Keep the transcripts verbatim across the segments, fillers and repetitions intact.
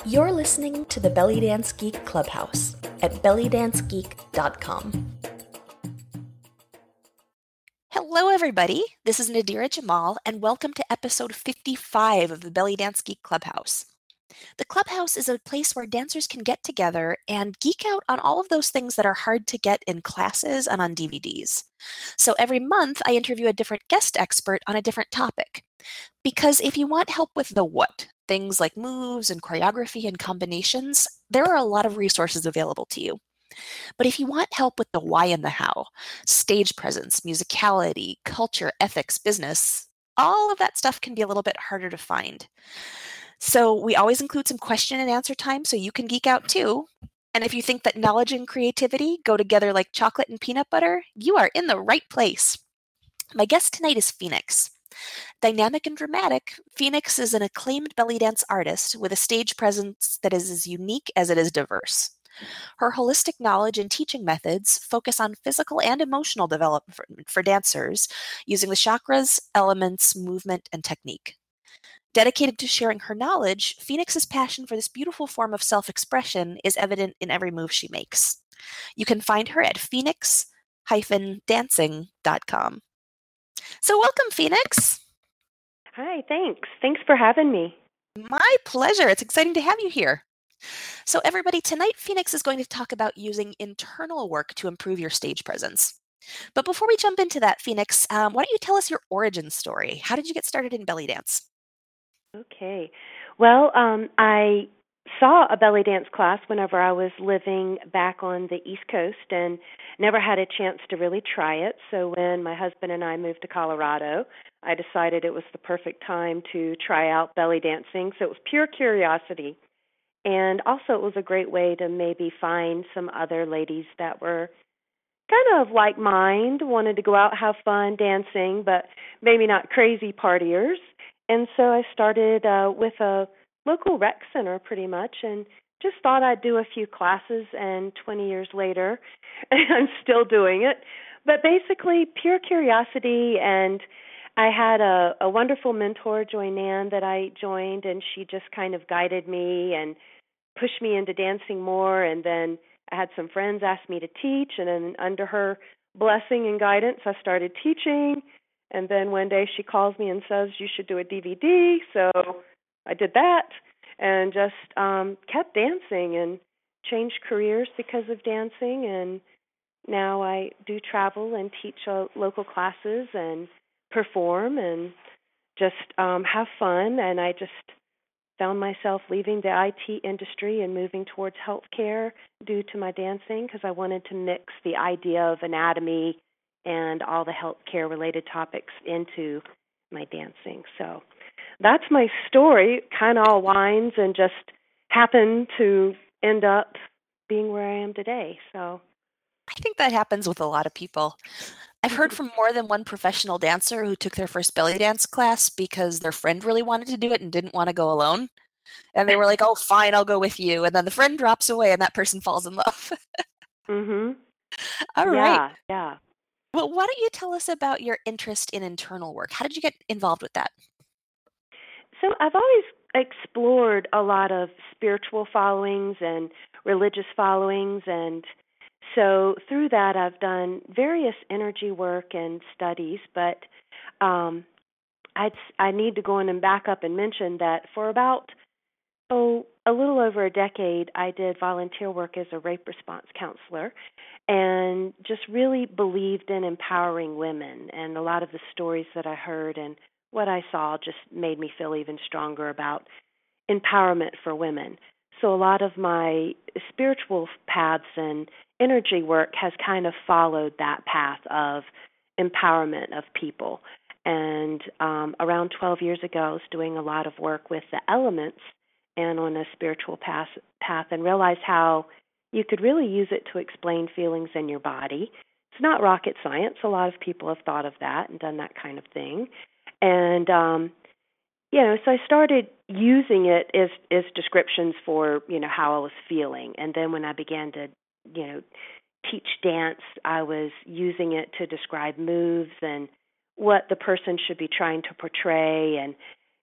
You're listening to the Belly Dance Geek Clubhouse at belly dance geek dot com. Hello, everybody. This is Nadira Jamal, and welcome to episode fifty-five of the Belly Dance Geek Clubhouse. The Clubhouse is a place where dancers can get together and geek out on all of those things that are hard to get in classes and on D V Ds. So every month, I interview a different guest expert on a different topic. Because if you want help with the what, things like moves and choreography and combinations, there are a lot of resources available to you. But if you want help with the why and the how, stage presence, musicality, culture, ethics, business, all of that stuff can be a little bit harder to find. So we always include some question and answer time so you can geek out too. And if you think that knowledge and creativity go together like chocolate and peanut butter, you are in the right place. My guest tonight is Phoenix. Dynamic and dramatic, Phoenix is an acclaimed belly dance artist with a stage presence that is as unique as it is diverse. Her holistic knowledge and teaching methods focus on physical and emotional development for, for dancers using the chakras, elements, movement, and technique. Dedicated to sharing her knowledge, Phoenix's passion for this beautiful form of self-expression is evident in every move she makes. You can find her at phoenix dancing dot com. So welcome, Phoenix. Hi, thanks. Thanks for having me. My pleasure. It's exciting to have you here. So everybody, tonight Phoenix is going to talk about using internal work to improve your stage presence. But before we jump into that, Phoenix, um, why don't you tell us your origin story? How did you get started in belly dance? Okay. Well, um, I saw a belly dance class whenever I was living back on the East Coast and never had a chance to really try it. So when my husband and I moved to Colorado, I decided it was the perfect time to try out belly dancing. So it was pure curiosity. And also it was a great way to maybe find some other ladies that were kind of like mind, wanted to go out, have fun dancing, but maybe not crazy partiers. And so I started uh, with a local rec center pretty much and just thought I'd do a few classes, and twenty years later, I'm still doing it. But basically, pure curiosity, and I had a, a wonderful mentor, Joy Nan, that I joined, and she just kind of guided me and pushed me into dancing more, and then I had some friends ask me to teach, and then under her blessing and guidance, I started teaching. And then one day she calls me and says, you should do a D V D. So I did that and just um, kept dancing and changed careers because of dancing. And now I do travel and teach uh, local classes and perform and just um, have fun. And I just found myself leaving the I T industry and moving towards healthcare due to my dancing because I wanted to mix the idea of anatomy and all the healthcare related topics into my dancing. So that's my story. Kind of all winds and just happened to end up being where I am today. So I think that happens with a lot of people. I've heard from more than one professional dancer who took their first belly dance class because their friend really wanted to do it and didn't want to go alone. And they were like, oh, fine, I'll go with you. And then the friend drops away and that person falls in love. mhm. All right. Yeah, yeah. Well, why don't you tell us about your interest in internal work? How did you get involved with that? So I've always explored a lot of spiritual followings and religious followings, and so through that I've done various energy work and studies, but um, I'd, I need to go in and back up and mention that for about, oh, a little over a decade, I did volunteer work as a rape response counselor and just really believed in empowering women. And a lot of the stories that I heard and what I saw just made me feel even stronger about empowerment for women. So a lot of my spiritual paths and energy work has kind of followed that path of empowerment of people. And um, around twelve years ago, I was doing a lot of work with the elements and on a spiritual path, path and realized how you could really use it to explain feelings in your body. It's not rocket science. A lot of people have thought of that and done that kind of thing. And, um, you know, so I started using it as, as descriptions for, you know, how I was feeling. And then when I began to, you know, teach dance, I was using it to describe moves and what the person should be trying to portray and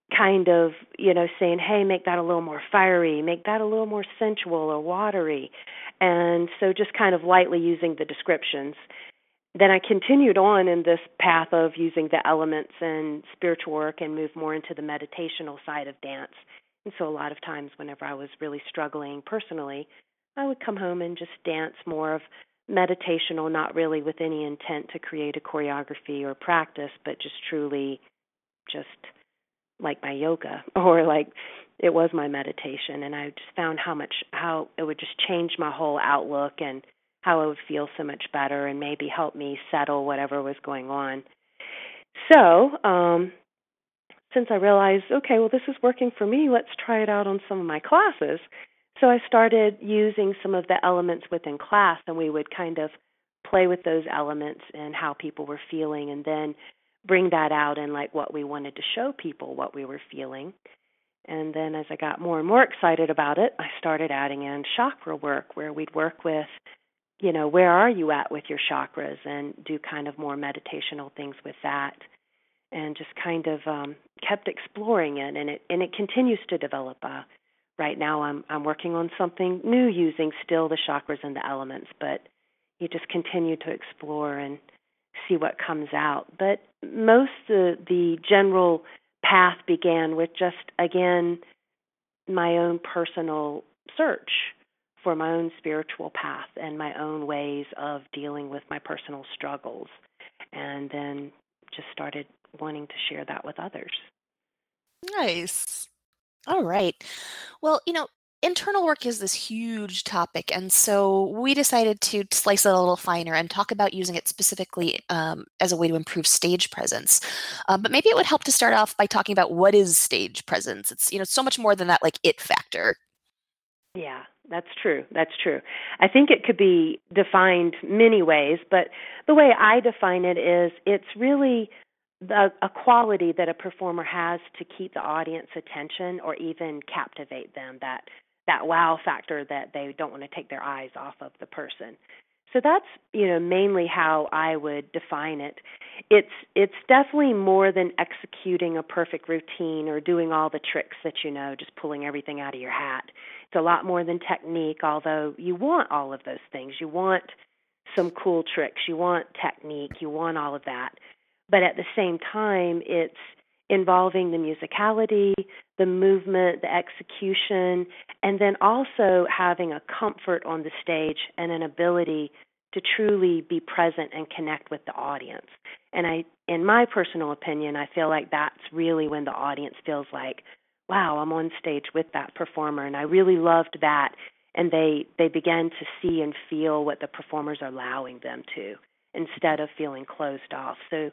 kind of, you know, saying, hey, make that a little more fiery, make that a little more sensual or watery. And so just kind of lightly using the descriptions. Then I continued on in this path of using the elements and spiritual work and moved more into the meditational side of dance. And so a lot of times whenever I was really struggling personally, I would come home and just dance more of meditational, not really with any intent to create a choreography or practice, but just truly just like my yoga or like it was my meditation. And I just found how much, how it would just change my whole outlook and how I would feel so much better and maybe help me settle whatever was going on. So, um, since I realized, okay, well, this is working for me, let's try it out on some of my classes. So I started using some of the elements within class, and we would kind of play with those elements and how people were feeling, and then bring that out in like what we wanted to show people, what we were feeling. And then as I got more and more excited about it, I started adding in chakra work, where we'd work with, you know, where are you at with your chakras, and do kind of more meditational things with that, and just kind of um, kept exploring it, and it and it continues to develop. Uh, right now, I'm I'm working on something new using still the chakras and the elements, but you just continue to explore and see what comes out. But most of the general path began with just, again, my own personal search for my own spiritual path and my own ways of dealing with my personal struggles, and then just started wanting to share that with others. Nice. All right. Well, you know, internal work is this huge topic, and so we decided to slice it a little finer and talk about using it specifically um, as a way to improve stage presence. Um, but maybe it would help to start off by talking about what is stage presence. It's, you know, so much more than that, like it factor. Yeah, that's true. That's true. I think it could be defined many ways, but the way I define it is it's really the, a quality that a performer has to keep the audience attention or even captivate them, that that wow factor that they don't want to take their eyes off of the person. So that's, you know, mainly how I would define it. It's it's definitely more than executing a perfect routine or doing all the tricks that you know, just pulling everything out of your hat. It's a lot more than technique, although you want all of those things. You want some cool tricks, you want technique, you want all of that. But at the same time, it's involving the musicality, the movement, the execution, and then also having a comfort on the stage and an ability to truly be present and connect with the audience. And I, in my personal opinion, I feel like that's really when the audience feels like, wow, I'm on stage with that performer, and I really loved that. And they, they begin to see and feel what the performers are allowing them to, instead of feeling closed off. So,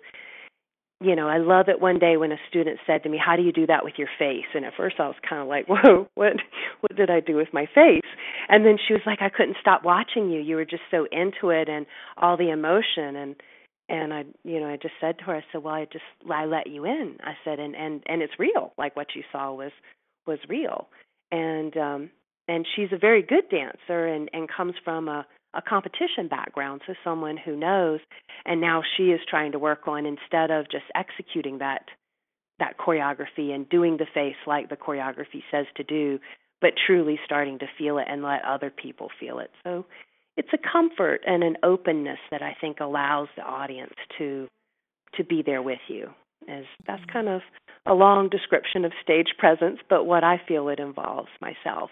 you know, I love it one day when a student said to me, how do you do that with your face? And at first I was kind of like, whoa, what what did I do with my face? And then she was like, I couldn't stop watching you. You were just so into it and all the emotion. And and I, you know, I just said to her, I said, well, I just, I let you in. I said, and, and, and it's real. Like what you saw was, was real. And, um, and she's a very good dancer and, and comes from a, a competition background, so someone who knows, and now she is trying to work on, instead of just executing that that choreography and doing the face like the choreography says to do, but truly starting to feel it and let other people feel it. So it's a comfort and an openness that I think allows the audience to to be there with you. As that's kind of a long description of stage presence, but what I feel it involves myself.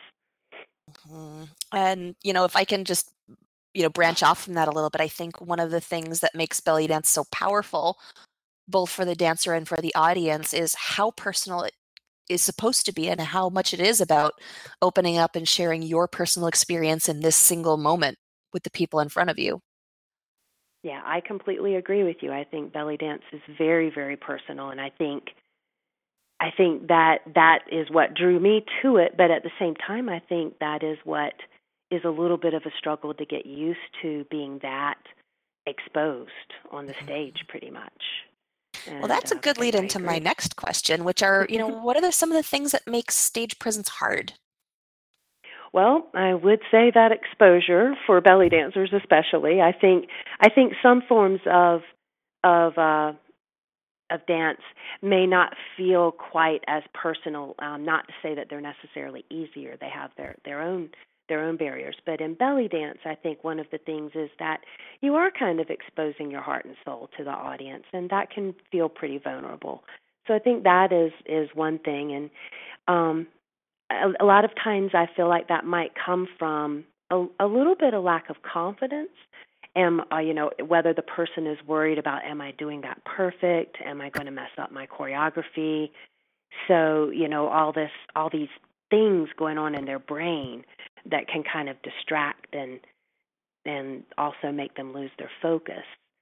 Mhm. And, you know, if I can just, you know, branch off from that a little bit, I think one of the things that makes belly dance so powerful, both for the dancer and for the audience, is how personal it is supposed to be and how much it is about opening up and sharing your personal experience in this single moment with the people in front of you. Yeah, I completely agree with you. I think belly dance is very, very personal, and I think I think that that is what drew me to it, but at the same time, I think that is what is a little bit of a struggle to get used to, being that exposed on the stage pretty much. Well, And that's a uh, good I, lead I into my agree. next question, which are, you know, what are the, some of the things that make stage presence hard? Well, I would say that exposure for belly dancers, especially. I think I think some forms of of uh, of dance may not feel quite as personal. Um, not to say that they're necessarily easier; they have their their own their own barriers. But in belly dance, I think one of the things is that you are kind of exposing your heart and soul to the audience, and that can feel pretty vulnerable. So I think that is is one thing, and um, a, a lot of times I feel like that might come from a, a little bit of lack of confidence. Am uh, you know whether the person is worried about, am I doing that perfect? Am I going to mess up my choreography? So you know all this all these things going on in their brain that can kind of distract and and also make them lose their focus.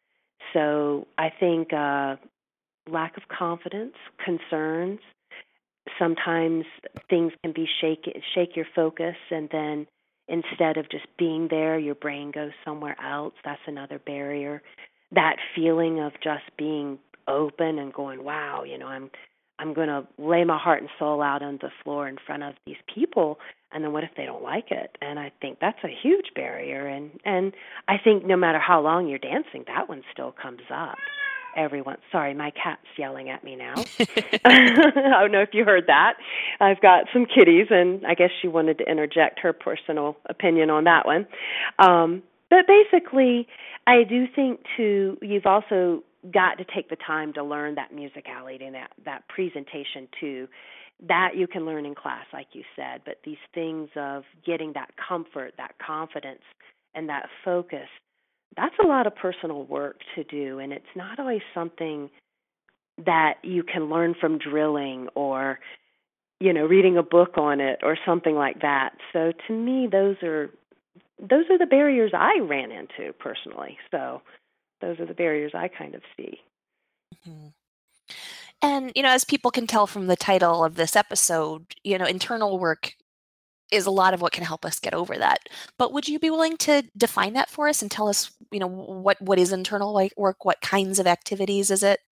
So I think uh, lack of confidence, concerns. Sometimes things can be shake shake your focus, and then instead of just being there, your brain goes somewhere else. That's another barrier. That feeling of just being open and going, wow, you know, I'm I'm going to lay my heart and soul out on the floor in front of these people, and then what if they don't like it? And I think that's a huge barrier. And and I think no matter how long you're dancing, that one still comes up every once. Sorry, my cat's yelling at me now. I don't know if you heard that. I've got some kitties, and I guess she wanted to interject her personal opinion on that one. Um, but basically, I do think, too, you've also got to take the time to learn that musicality and that, that presentation, too. That you can learn in class, like you said, but these things of getting that comfort, that confidence, and that focus, that's a lot of personal work to do, and it's not always something that you can learn from drilling or, you know, reading a book on it or something like that. So to me, those are those are the barriers I ran into personally. So those are the barriers I kind of see. Mm-hmm. And, you know, as people can tell from the title of this episode, you know, internal work is a lot of what can help us get over that. But would you be willing to define that for us and tell us, you know, what, what is internal work? What kinds of activities is it?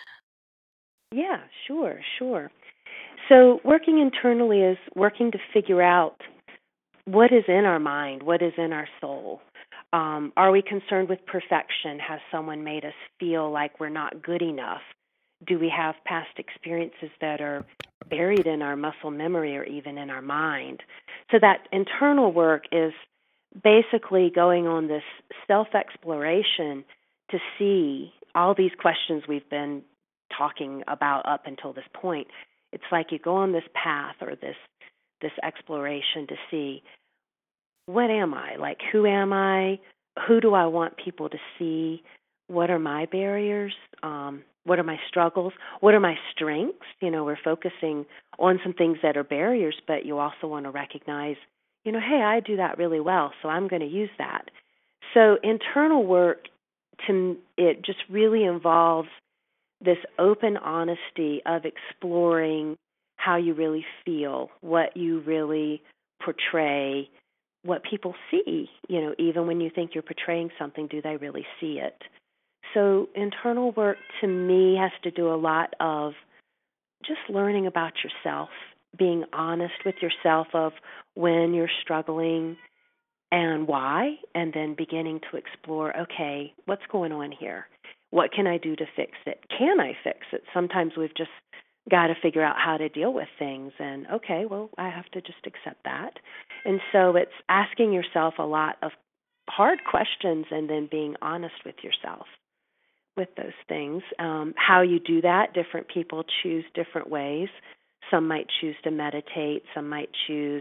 Yeah, sure, sure. So working internally is working to figure out what is in our mind, what is in our soul. Um, are we concerned with perfection? Has someone made us feel like we're not good enough? Do we have past experiences that are buried in our muscle memory or even in our mind? So that internal work is basically going on this self-exploration to see all these questions we've been talking about up until this point. It's like you go on this path or this this exploration to see, what am I? Like, who am I? Who do I want people to see? What are my barriers? Um, what are my struggles? What are my strengths? You know, we're focusing on some things that are barriers, but you also want to recognize, you know, hey, I do that really well, so I'm going to use that. So internal work, to it just really involves this open honesty of exploring how you really feel, what you really portray, what people see. You know, even when you think you're portraying something, do they really see it? So internal work to me has to do a lot of just learning about yourself, being honest with yourself of when you're struggling and why, and then beginning to explore, okay, what's going on here? What can I do to fix it? Can I fix it? Sometimes we've just got to figure out how to deal with things, and okay, well, I have to just accept that. And so it's asking yourself a lot of hard questions and then being honest with yourself with those things. Um, how you do that, different people choose different ways. Some might choose to meditate. Some might choose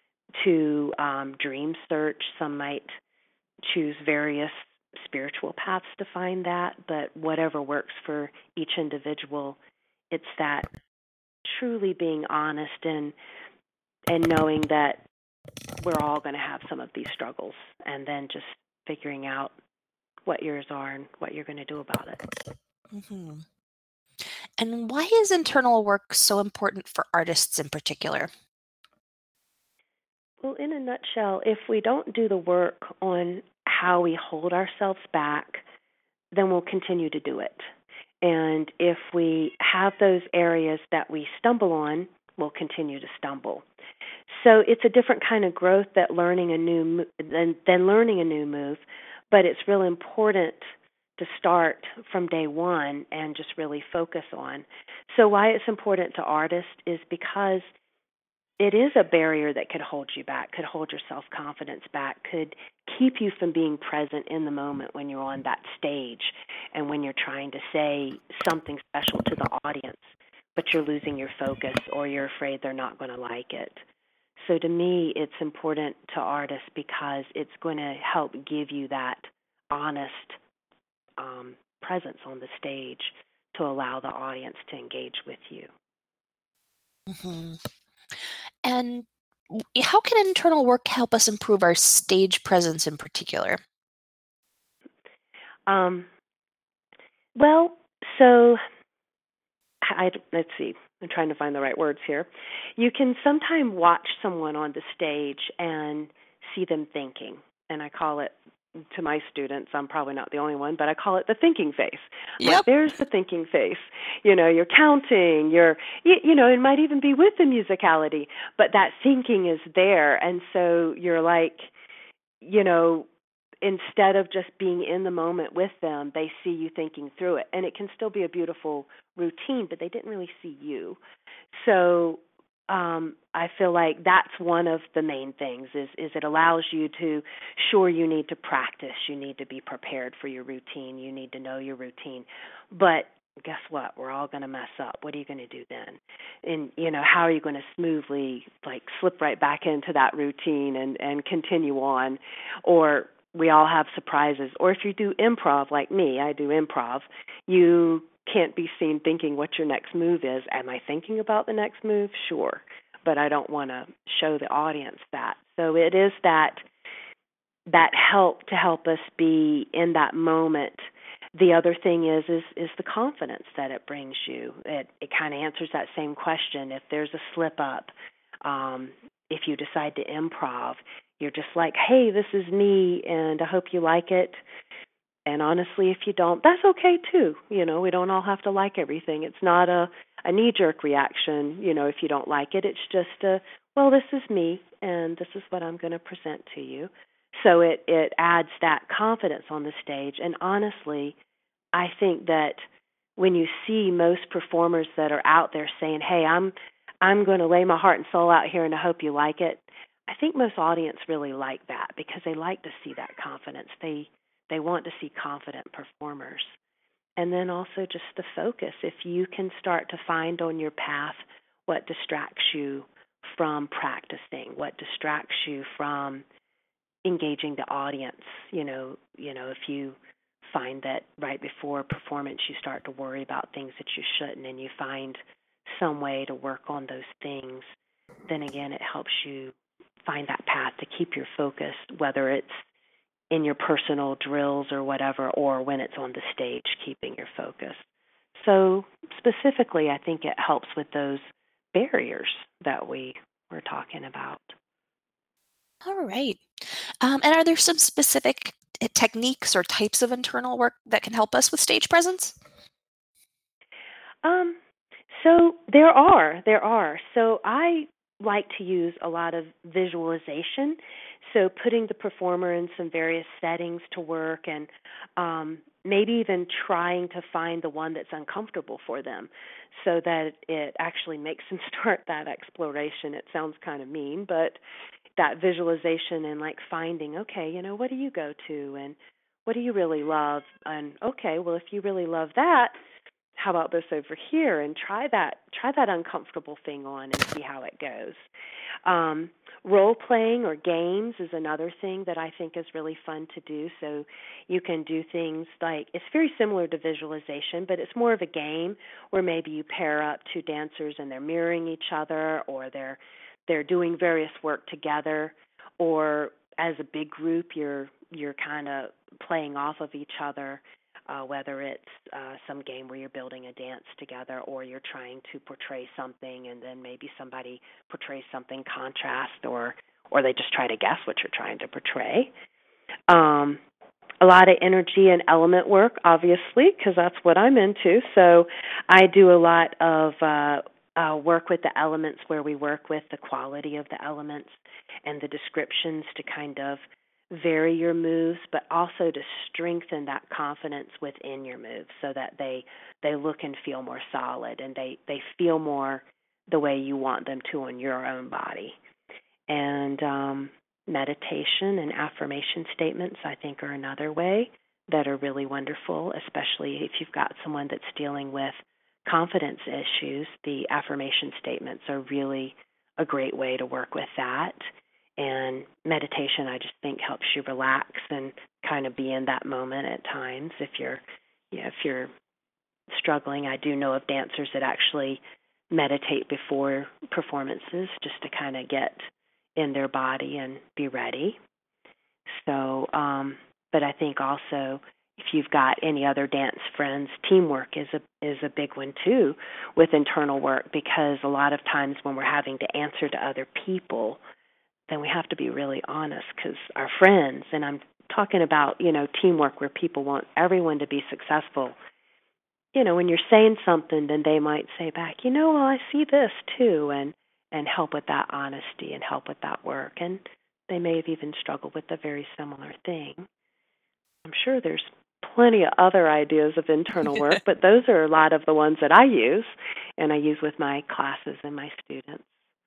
to um, dream search. Some might choose various spiritual paths to find that, but whatever works for each individual, it's that truly being honest and and knowing that we're all going to have some of these struggles, and then just figuring out what yours are and what you're going to do about it. Mm-hmm. And why is internal work so important for artists in particular? Well, in a nutshell, if we don't do the work on how we hold ourselves back, then we'll continue to do it. And if we have those areas that we stumble on, we'll continue to stumble. So it's a different kind of growth that learning a new than, than learning a new move, but it's real important to start from day one and just really focus on. So why it's important to artists is because it is a barrier that could hold you back, could hold your self-confidence back, could keep you from being present in the moment when you're on that stage and when you're trying to say something special to the audience, but you're losing your focus or you're afraid they're not going to like it. So to me, it's important to artists because it's going to help give you that honest um, presence on the stage to allow the audience to engage with you. Mm-hmm. And how can internal work help us improve our stage presence in particular? Um, well, so I, let's see. I'm trying to find the right words here. You can sometimes watch someone on the stage and see them thinking, and I call it, to my students, I'm probably not the only one, but I call it the thinking face. Yep. Like, there's the thinking face. You know, you're counting, you're, you, you know, it might even be with the musicality, but that thinking is there, and so you're like, you know, instead of just being in the moment with them, they see you thinking through it. And it can still be a beautiful routine, but they didn't really see you. So um, I feel like that's one of the main things is, is it allows you to, sure, you need to practice. You need to be prepared for your routine. You need to know your routine. But guess what? We're all going to mess up. What are you going to do then? And, you know, how are you going to smoothly, like, slip right back into that routine and, and continue on? Or we all have surprises. Or if you do improv like me, I do improv, you can't be seen thinking what your next move is. Am I thinking about the next move? Sure. But I don't want to show the audience that. So it is that that help to help us be in that moment. The other thing is is is the confidence that it brings you. It it kind of answers that same question. If there's a slip up, um, if you decide to improv, you're just like, hey, this is me, and I hope you like it. And honestly, if you don't, that's okay too. You know, we don't all have to like everything. It's not a, a knee-jerk reaction, you know, if you don't like it. It's just a, well, this is me, and this is what I'm going to present to you. So it, it adds that confidence on the stage. And honestly, I think that when you see most performers that are out there saying, hey, I'm I'm going to lay my heart and soul out here and I hope you like it, I think most audience really like that because they like to see that confidence. They they want to see confident performers. And then also just the focus. If you can start to find on your path what distracts you from practicing, what distracts you from engaging the audience, you know, you know, if you find that right before a performance you start to worry about things that you shouldn't and you find some way to work on those things, then again it helps you find that path to keep your focus, whether it's in your personal drills or whatever, or when it's on the stage, keeping your focus. So specifically, I think it helps with those barriers that we were talking about. All right. Um, and are there some specific t- techniques or types of internal work that can help us with stage presence? Um, so there are, there are. So I like to use a lot of visualization. So putting the performer in some various settings to work and um, maybe even trying to find the one that's uncomfortable for them so that it actually makes them start that exploration. It sounds kind of mean, but that visualization and like finding, okay, you know, what do you go to and what do you really love? And okay, well, if you really love that, how about this over here? And try that try that uncomfortable thing on and see how it goes. Um, role playing or games is another thing that I think is really fun to do. So you can do things like, it's very similar to visualization, but it's more of a game where maybe you pair up two dancers and they're mirroring each other, or they're they're doing various work together, or as a big group you're you're kind of playing off of each other. Uh, whether it's uh, some game where you're building a dance together or you're trying to portray something and then maybe somebody portrays something contrast, or or they just try to guess what you're trying to portray. Um, a lot of energy and element work, obviously, because that's what I'm into. So I do a lot of uh, uh, work with the elements where we work with the quality of the elements and the descriptions to kind of vary your moves, but also to strengthen that confidence within your moves so that they they look and feel more solid and they, they feel more the way you want them to on your own body. And um, meditation and affirmation statements, I think, are another way that are really wonderful, especially if you've got someone that's dealing with confidence issues. The affirmation statements are really a great way to work with that. And meditation, I just think, helps you relax and kind of be in that moment at times. If you're, you know, if you're struggling, I do know of dancers that actually meditate before performances just to kind of get in their body and be ready. So, um, but I think also if you've got any other dance friends, teamwork is a is a big one too with internal work, because a lot of times when we're having to answer to other people, then we have to be really honest, because our friends, and I'm talking about, you know, teamwork where people want everyone to be successful. You know, when you're saying something, then they might say back, you know, well, I see this too, and and help with that honesty and help with that work. And they may have even struggled with a very similar thing. I'm sure there's plenty of other ideas of internal work, but those are a lot of the ones that I use, and I use with my classes and my students.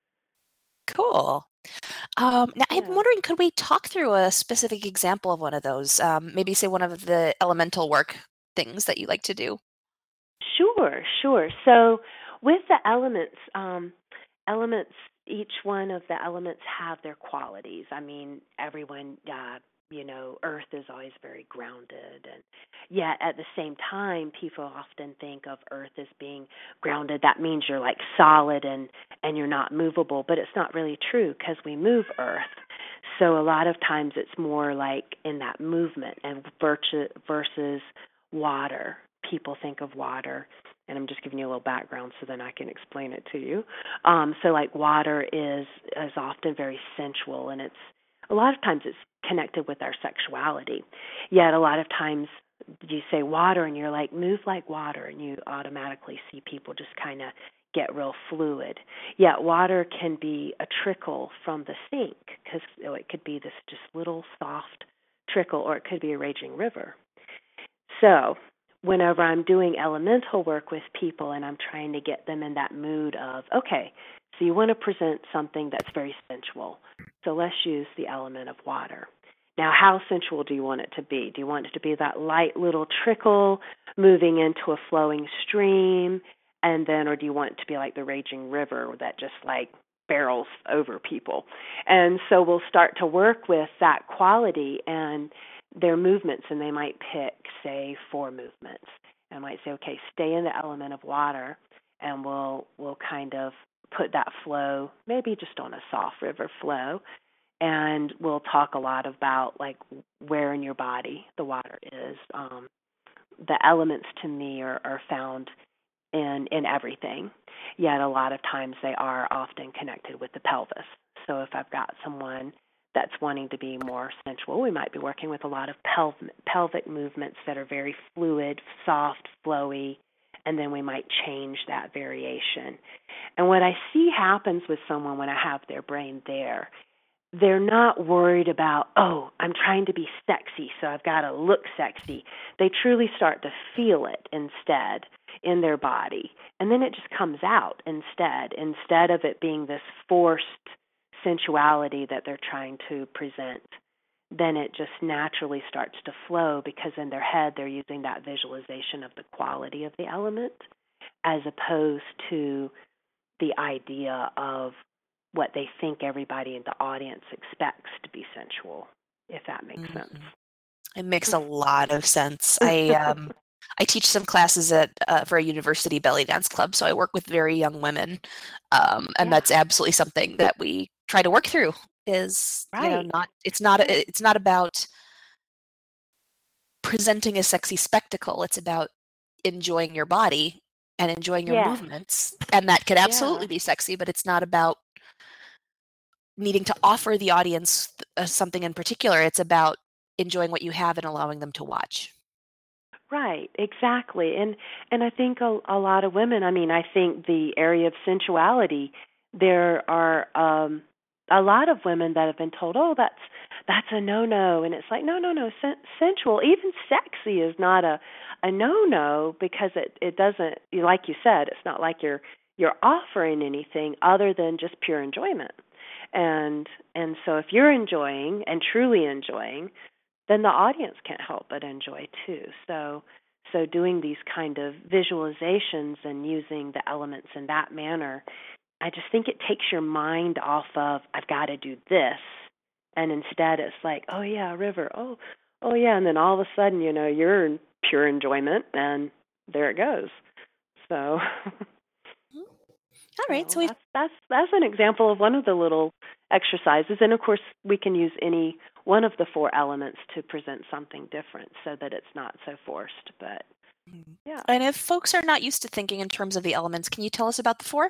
Cool. Um, now, I'm Yeah. wondering, could we talk through a specific example of one of those? Um, maybe say one of the elemental work things that you like to do. Sure, sure. So with the elements, um, elements, each one of the elements have their qualities. I mean, everyone, uh, you know, earth is always very grounded, and yet at the same time, people often think of earth as being grounded. That means you're like solid and and you're not movable, but it's not really true because we move earth. So a lot of times it's more like in that movement and versus versus water. People think of water, and I'm just giving you a little background so then I can explain it to you. Um, so like water is is often very sensual, and it's a lot of times it's connected with our sexuality. Yet a lot of times you say water and you're like, move like water, and you automatically see people just kind of get real fluid. Yet water can be a trickle from the sink, because you know, it could be this just little soft trickle, or it could be a raging river. So whenever I'm doing elemental work with people and I'm trying to get them in that mood of, okay, so you want to present something that's very sensual. So let's use the element of water. Now, how sensual do you want it to be? Do you want it to be that light little trickle moving into a flowing stream? And then, or do you want it to be like the raging river that just like barrels over people? And so we'll start to work with that quality and their movements, and they might pick, say, four movements. And I might say, okay, stay in the element of water, and we'll we'll kind of put that flow, maybe just on a soft river flow, and we'll talk a lot about like where in your body the water is. Um, the elements to me are, are found in in everything, yet a lot of times they are often connected with the pelvis. So if I've got someone that's wanting to be more sensual, we might be working with a lot of pelv- pelvic movements that are very fluid, soft, flowy, and then we might change that variation. And what I see happens with someone when I have their brain there, they're not worried about, oh, I'm trying to be sexy, so I've got to look sexy. They truly start to feel it instead in their body. And then it just comes out instead, instead of it being this forced sensuality that they're trying to present. Then it just naturally starts to flow, because in their head they're using that visualization of the quality of the element as opposed to the idea of what they think everybody in the audience expects to be sensual, if that makes Mm-hmm. sense. It makes a lot of sense. I um, I teach some classes at uh, for a university belly dance club, so I work with very young women, um, and Yeah. that's absolutely something that we try to work through. Is you know Right. not it's not Right. it's not about presenting a sexy spectacle. It's about enjoying your body and enjoying your Yes. movements, and that could absolutely Yeah. be sexy, but it's not about needing to offer the audience uh, something in particular. It's about enjoying what you have and allowing them to watch. Right, exactly. And and I think a, a lot of women, I mean, I think the area of sensuality, there are um a lot of women that have been told, "Oh, that's that's a no-no. And it's like, no, no, no, sen- sensual, even sexy is not a, a no-no because it, it doesn't, like you said, it's not like you're you're offering anything other than just pure enjoyment. And and so if you're enjoying and truly enjoying, then the audience can't help but enjoy too. So so doing these kind of visualizations and using the elements in that manner, I just think it takes your mind off of I've got to do this, and instead it's like, oh yeah, a river, oh oh yeah, and then all of a sudden, you know, you're in pure enjoyment, and there it goes. So Mhm. All right, so so we've that's that's that's an example of one of the little exercises, and of course we can use any one of the four elements to present something different, so that it's not so forced. But Mhm. yeah. And if folks are not used to thinking in terms of the elements, can you tell us about the four?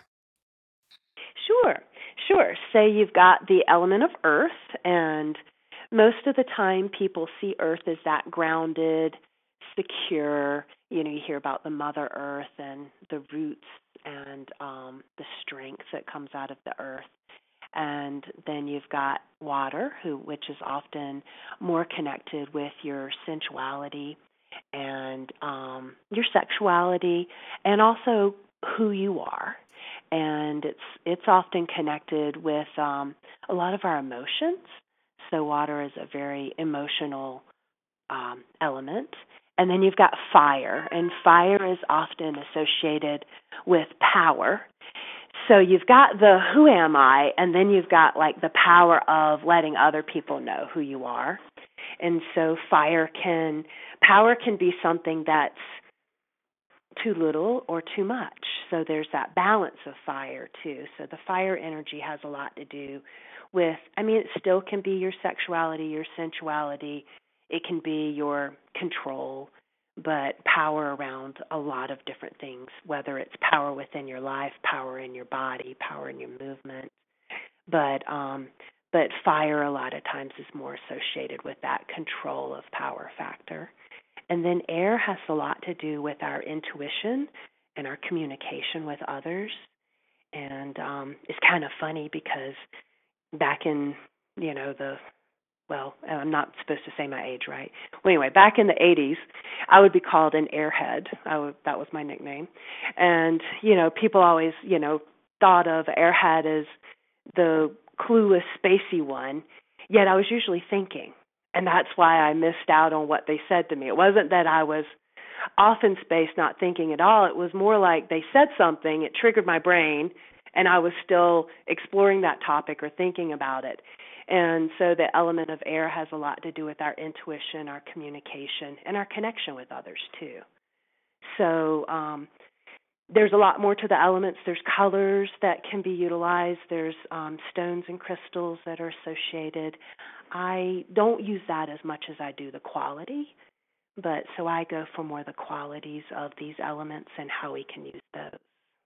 Sure, sure. Say you've got the element of earth, and most of the time people see earth as that grounded, secure. You know, you hear about the Mother Earth and the roots and um, the strength that comes out of the earth. And then you've got water, who which is often more connected with your sensuality and um, your sexuality, and also who you are. And it's it's often connected with um, a lot of our emotions. So water is a very emotional um, element. And then you've got fire, and fire is often associated with power. So you've got the who am I, and then you've got like the power of letting other people know who you are. And so fire can, power can be something that's too little or too much. So there's that balance of fire too. So the fire energy has a lot to do with, I mean, it still can be your sexuality, your sensuality. It can be your control, but power around a lot of different things, whether it's power within your life, power in your body, power in your movement. But um, but fire a lot of times is more associated with that control of power factor. And then air has a lot to do with our intuition and our communication with others. And um, it's kind of funny because back in, you know, the, well, I'm not supposed to say my age, right? Well, anyway, back in the eighties, I would be called an airhead. I would, that was my nickname. And, you know, people always, you know, thought of airhead as the clueless, spacey one, yet I was usually thinking. And that's why I missed out on what they said to me. It wasn't that I was off in space not thinking at all. It was more like they said something, it triggered my brain, and I was still exploring that topic or thinking about it. And so the element of air has a lot to do with our intuition, our communication, and our connection with others too. So um, there's a lot more to the elements. There's colors that can be utilized. There's um, stones and crystals that are associated. I don't use that as much as I do the quality, but so I go for more the qualities of these elements and how we can use those.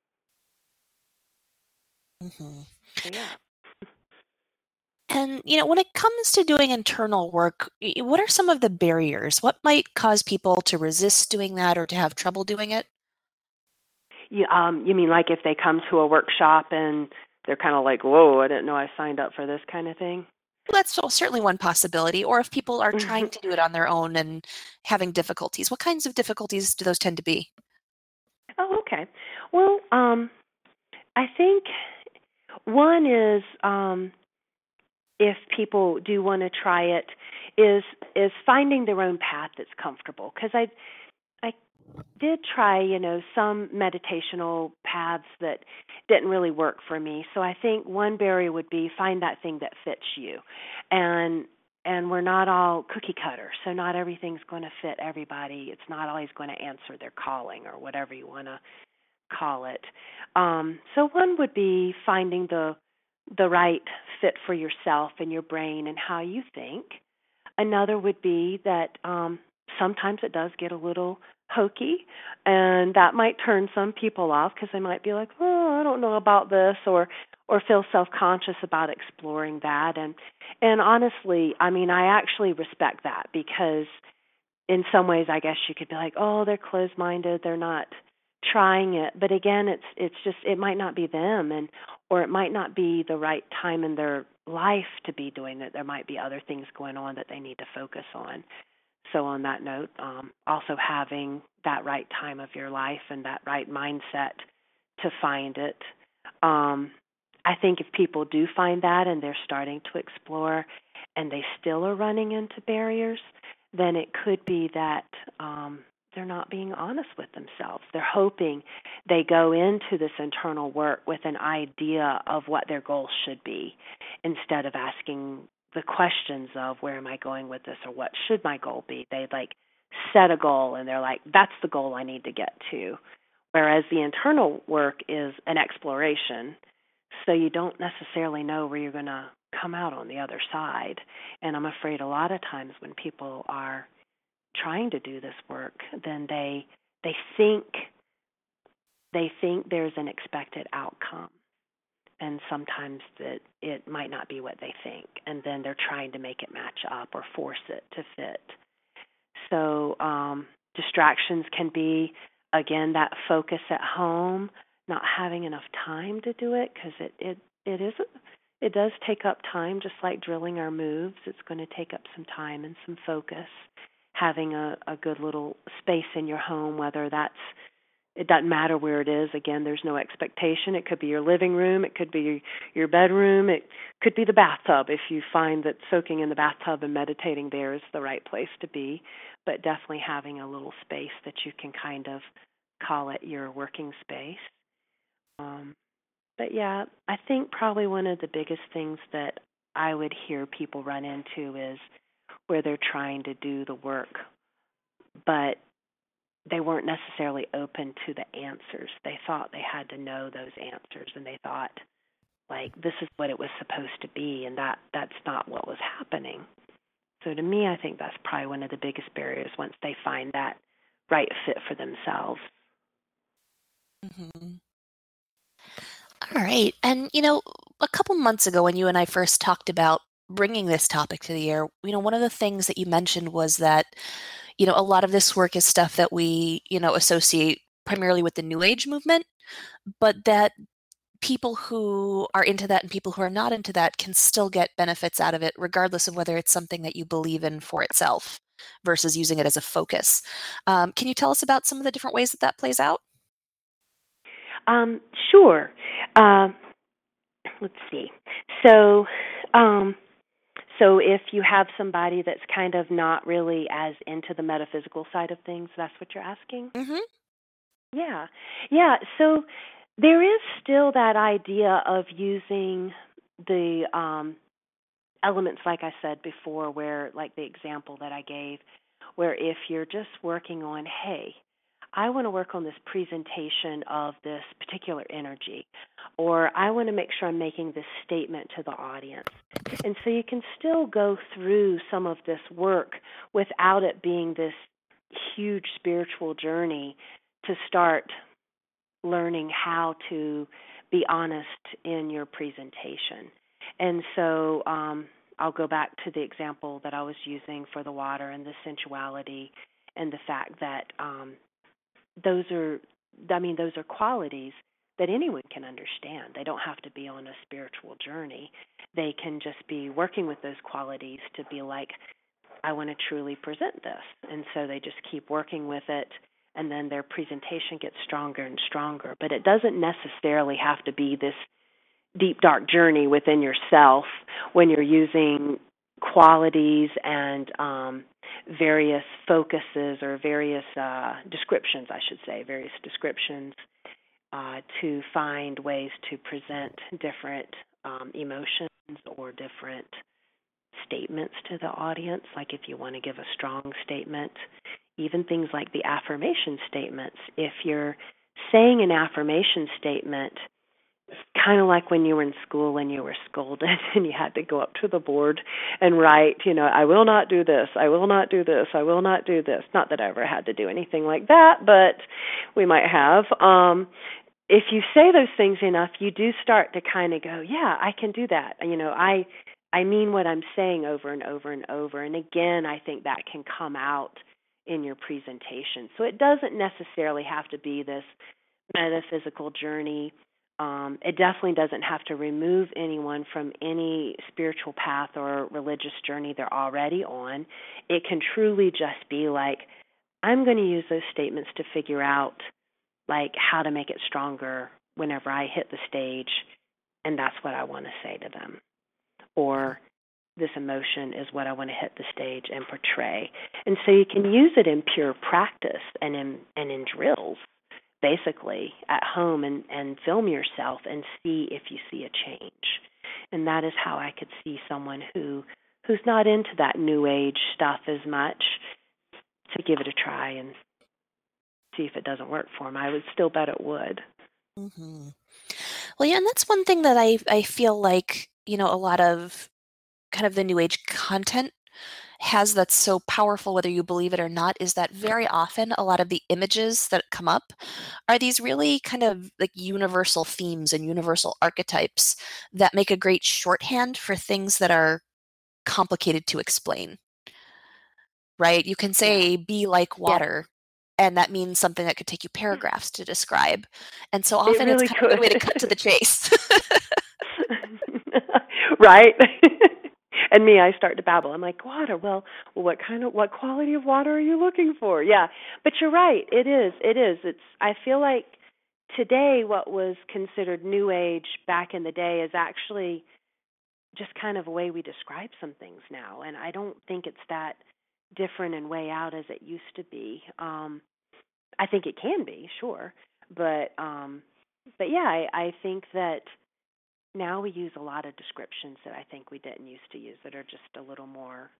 Mhm. So yeah. And, you know, when it comes to doing internal work, y- what are some of the barriers? What might cause people to resist doing that or to have trouble doing it? You, um, you mean like if they come to a workshop and they're kind of like, whoa, I didn't know I signed up for this kind of thing? Well, that's al- certainly one possibility. Or if people are trying to do it on their own and having difficulties, what kinds of difficulties do those tend to be? Oh, okay. Well, um, I think one is um, if people do want to try it, is is finding their own path that's comfortable. Because I I did try, you know, some meditational paths that didn't really work for me. So I think one barrier would be find that thing that fits you. And and we're not all cookie cutter, so not everything's going to fit everybody. It's not always going to answer their calling or whatever you want to call it. Um, so one would be finding the the right fit for yourself and your brain and how you think. Another would be that um, sometimes it does get a little hokey, and that might turn some people off because they might be like, "Oh, I don't know about this," or or feel self-conscious about exploring that. And and honestly, I mean, I actually respect that because in some ways, I guess you could be like, "Oh, they're closed-minded. They're not trying it." But again, it's it's just it might not be them, and or it might not be the right time in their life to be doing it. There might be other things going on that they need to focus on. So on that note, um, also having that right time of your life and that right mindset to find it. Um, I think if people do find that and they're starting to explore and they still are running into barriers, then it could be that um, they're not being honest with themselves. They're hoping they go into this internal work with an idea of what their goals should be instead of asking the questions of where am I going with this or what should my goal be. They like set a goal and they're like, that's the goal I need to get to. Whereas the internal work is an exploration, so you don't necessarily know where you're going to come out on the other side. And I'm afraid a lot of times when people are trying to do this work, then they they think they think there's an expected outcome. And sometimes that it might not be what they think, and then they're trying to make it match up or force it to fit. So um, distractions can be, again, that focus at home, not having enough time to do it, because it it it is it does take up time, just like drilling our moves. It's going to take up some time and some focus. Having a, a good little space in your home, whether that's it doesn't matter where it is. Again, there's no expectation. It could be your living room. It could be your bedroom. It could be the bathtub if you find that soaking in the bathtub and meditating there is the right place to be. But definitely having a little space that you can kind of call it your working space. Um, but yeah, I think probably one of the biggest things that I would hear people run into is where they're trying to do the work, but they weren't necessarily open to the answers. They thought they had to know those answers, and they thought, like, this is what it was supposed to be, and that that's not what was happening. So to me, I think that's probably one of the biggest barriers once they find that right fit for themselves. Mm-hmm. All right. And, you know, a couple months ago when you and I first talked about bringing this topic to the air, you know, one of the things that you mentioned was that, you know, a lot of this work is stuff that we, you know, associate primarily with the New Age movement, but that people who are into that and people who are not into that can still get benefits out of it, regardless of whether it's something that you believe in for itself versus using it as a focus. Um, can you tell us about some of the different ways that that plays out? Um, sure. Uh, let's see. So, um, so if you have somebody that's kind of not really as into the metaphysical side of things, that's what you're asking? Mm-hmm. Yeah. Yeah. So there is still that idea of using the um, elements, like I said before, where, like the example that I gave, where if you're just working on, hey, I want to work on this presentation of this particular energy, or I want to make sure I'm making this statement to the audience. And so you can still go through some of this work without it being this huge spiritual journey to start learning how to be honest in your presentation. And so um, I'll go back to the example that I was using for the water and the sensuality and the fact that um, those are, I mean, those are qualities that anyone can understand. They don't have to be on a spiritual journey. They can just be working with those qualities to be like, I want to truly present this. And so they just keep working with it, and then their presentation gets stronger and stronger. But it doesn't necessarily have to be this deep, dark journey within yourself when you're using qualities and um, various focuses or various uh, descriptions, I should say, various descriptions uh, to find ways to present different um, emotions or different statements to the audience. Like if you want to give a strong statement, even things like the affirmation statements. If you're saying an affirmation statement, kind of like when you were in school and you were scolded and you had to go up to the board and write, you know, I will not do this, I will not do this, I will not do this. Not that I ever had to do anything like that, but we might have. Um, if you say those things enough, you do start to kind of go, yeah, I can do that. You know, I I mean what I'm saying over and over and over. And again, I think that can come out in your presentation. So it doesn't necessarily have to be this metaphysical journey. Um, it definitely doesn't have to remove anyone from any spiritual path or religious journey they're already on. It can truly just be like, I'm going to use those statements to figure out like how to make it stronger whenever I hit the stage, and that's what I want to say to them. Or this emotion is what I want to hit the stage and portray. And so you can use it in pure practice and in and in drills, basically, at home, and, and film yourself and see if you see a change. And that is how I could see someone who who's not into that new age stuff as much to give it a try and see if it doesn't work for them. I would still bet it would. Mm-hmm. Well, yeah, and that's one thing that I I feel like, you know, a lot of kind of the new age content has that's so powerful, whether you believe it or not, is that very often a lot of the images that come up are these really kind of like universal themes and universal archetypes that make a great shorthand for things that are complicated to explain. Right? You can say, be like Yeah. water, and that means something that could take you paragraphs to describe. And so It often it's really kind of a good way to could. cut to the chase. Right? And me, I start to babble. I'm like, water. Well, well, what kind of, what quality of water are you looking for? Yeah, but you're right. It is. It is. It's. I feel like today, what was considered new age back in the day is actually just kind of a way we describe some things now. And I don't think it's that different and way out as it used to be. Um, I think it can be, sure, but um, but yeah, I, I think that now we use a lot of descriptions that I think we didn't used to use that are just a little more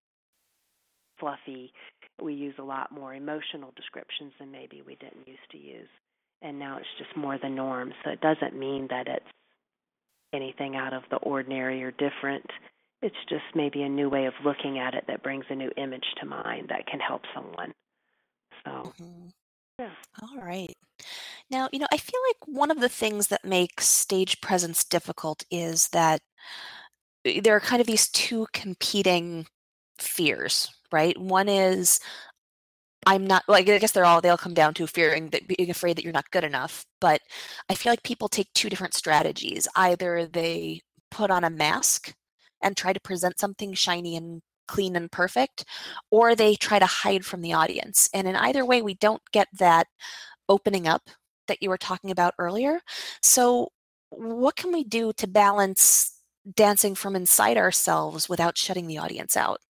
fluffy. We use a lot more emotional descriptions than maybe we didn't used to use, and now it's just more the norm. So it doesn't mean that it's anything out of the ordinary or different. It's just maybe a new way of looking at it that brings a new image to mind that can help someone. So, Mhm. yeah. All right. Now, you know, I feel like one of the things that makes stage presence difficult is that uh, there are kind of these two competing fears, right? One is I'm not like I guess they're all they all come down to fearing that being afraid that you're not good enough. But I feel like people take two different strategies. Either they put on a mask and try to present something shiny and clean and perfect, or they try to hide from the audience. And in either way, we don't get that opening up that you were talking about earlier. So, what can we do to balance dancing from inside ourselves without shutting the audience out?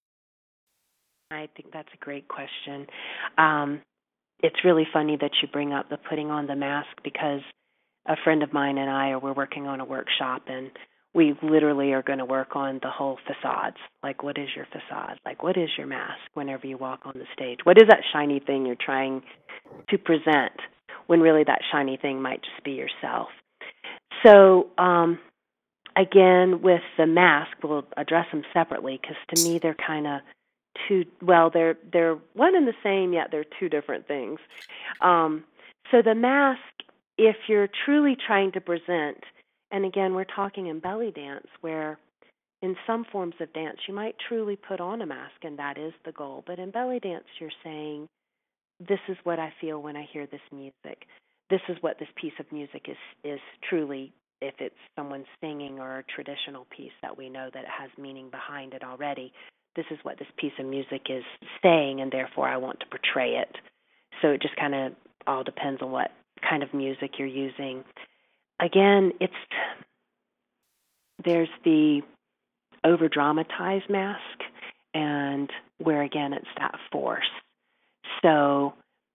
I think that's a great question. Um, it's really funny that you bring up the putting on the mask because a friend of mine and I are we're working on a workshop, and we literally are going to work on the whole facades. Like, what is your facade? Like, what is your mask whenever you walk on the stage? What is that shiny thing you're trying to present when really that shiny thing might just be yourself? So, um, again, with the mask, we'll address them separately because to me they're kind of two. Well, they're they're one and the same, yet they're two different things. Um, so the mask, if you're truly trying to present, and again, we're talking in belly dance, where in some forms of dance you might truly put on a mask, and that is the goal. But in belly dance, you're saying, "This is what I feel when I hear this music. This is what this piece of music is is truly." If it's someone singing or a traditional piece that we know that it has meaning behind it already, this is what this piece of music is saying, and therefore I want to portray it. So it just kind of all depends on what kind of music you're using. Again, it's there's the over-dramatized mask, and where again it's that force. So,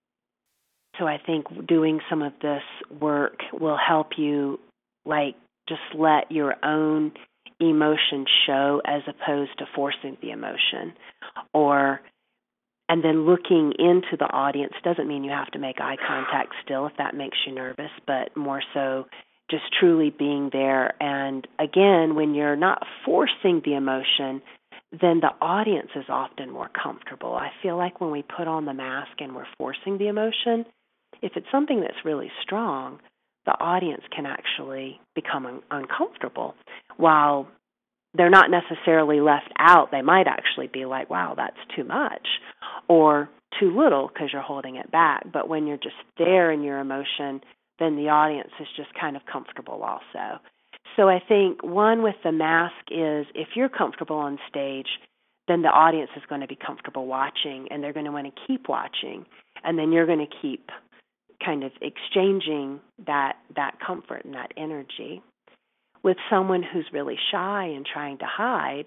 so I think doing some of this work will help you, like, just let your own emotion show as opposed to forcing the emotion. Or, and then looking into the audience doesn't mean you have to make eye contact still if that makes you nervous, but more so just truly being there. And again, when you're not forcing the emotion, then the audience is often more comfortable. I feel like when we put on the mask and we're forcing the emotion, if it's something that's really strong, the audience can actually become un- uncomfortable. While they're not necessarily left out, they might actually be like, wow, that's too much, or too little because you're holding it back. But when you're just there in your emotion, then the audience is just kind of comfortable also. So I think one with the mask is if you're comfortable on stage, then the audience is going to be comfortable watching, and they're going to want to keep watching, and then you're going to keep kind of exchanging that that comfort and that energy. With someone who's really shy and trying to hide,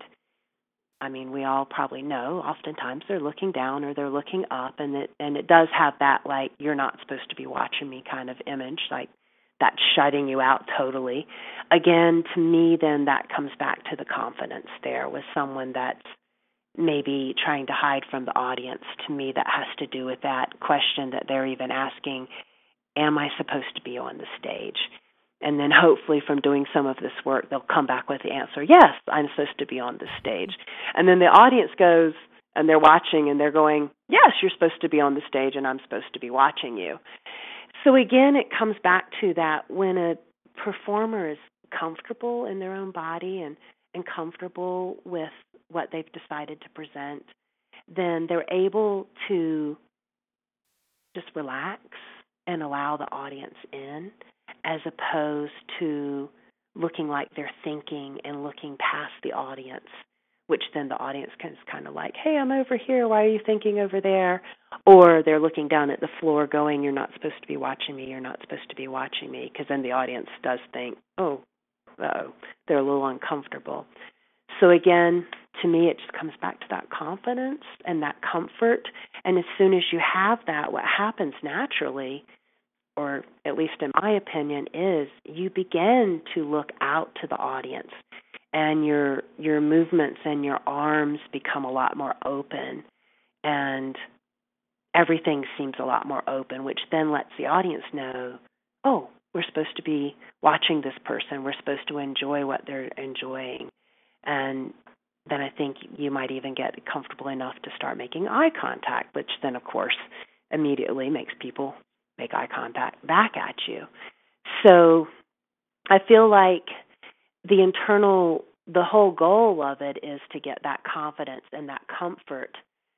I mean, we all probably know oftentimes they're looking down or they're looking up, and it and it does have that, like, you're not supposed to be watching me kind of image, like that's shutting you out totally. Again, to me, then that comes back to the confidence there with someone that's maybe trying to hide from the audience. To me, that has to do with that question that they're even asking, am I supposed to be on the stage? And then hopefully from doing some of this work, they'll come back with the answer, yes, I'm supposed to be on the stage. And then the audience goes, and they're watching, and they're going, yes, you're supposed to be on the stage, and I'm supposed to be watching you. So again, it comes back to that when a performer is comfortable in their own body and, and comfortable with what they've decided to present, then they're able to just relax and allow the audience in, as opposed to looking like they're thinking and looking past the audience, which then the audience is kind of like, hey, I'm over here, why are you thinking over there? Or they're looking down at the floor going, you're not supposed to be watching me, you're not supposed to be watching me, because then the audience does think, oh, uh-oh, they're a little uncomfortable. So again, to me, it just comes back to that confidence and that comfort, and as soon as you have that, what happens naturally, or at least in my opinion, is you begin to look out to the audience, and your your movements and your arms become a lot more open, and everything seems a lot more open, which then lets the audience know, oh, we're supposed to be watching this person, we're supposed to enjoy what they're enjoying. And then I think you might even get comfortable enough to start making eye contact, which then, of course, immediately makes people make eye contact back at you. So I feel like the internal, the whole goal of it is to get that confidence and that comfort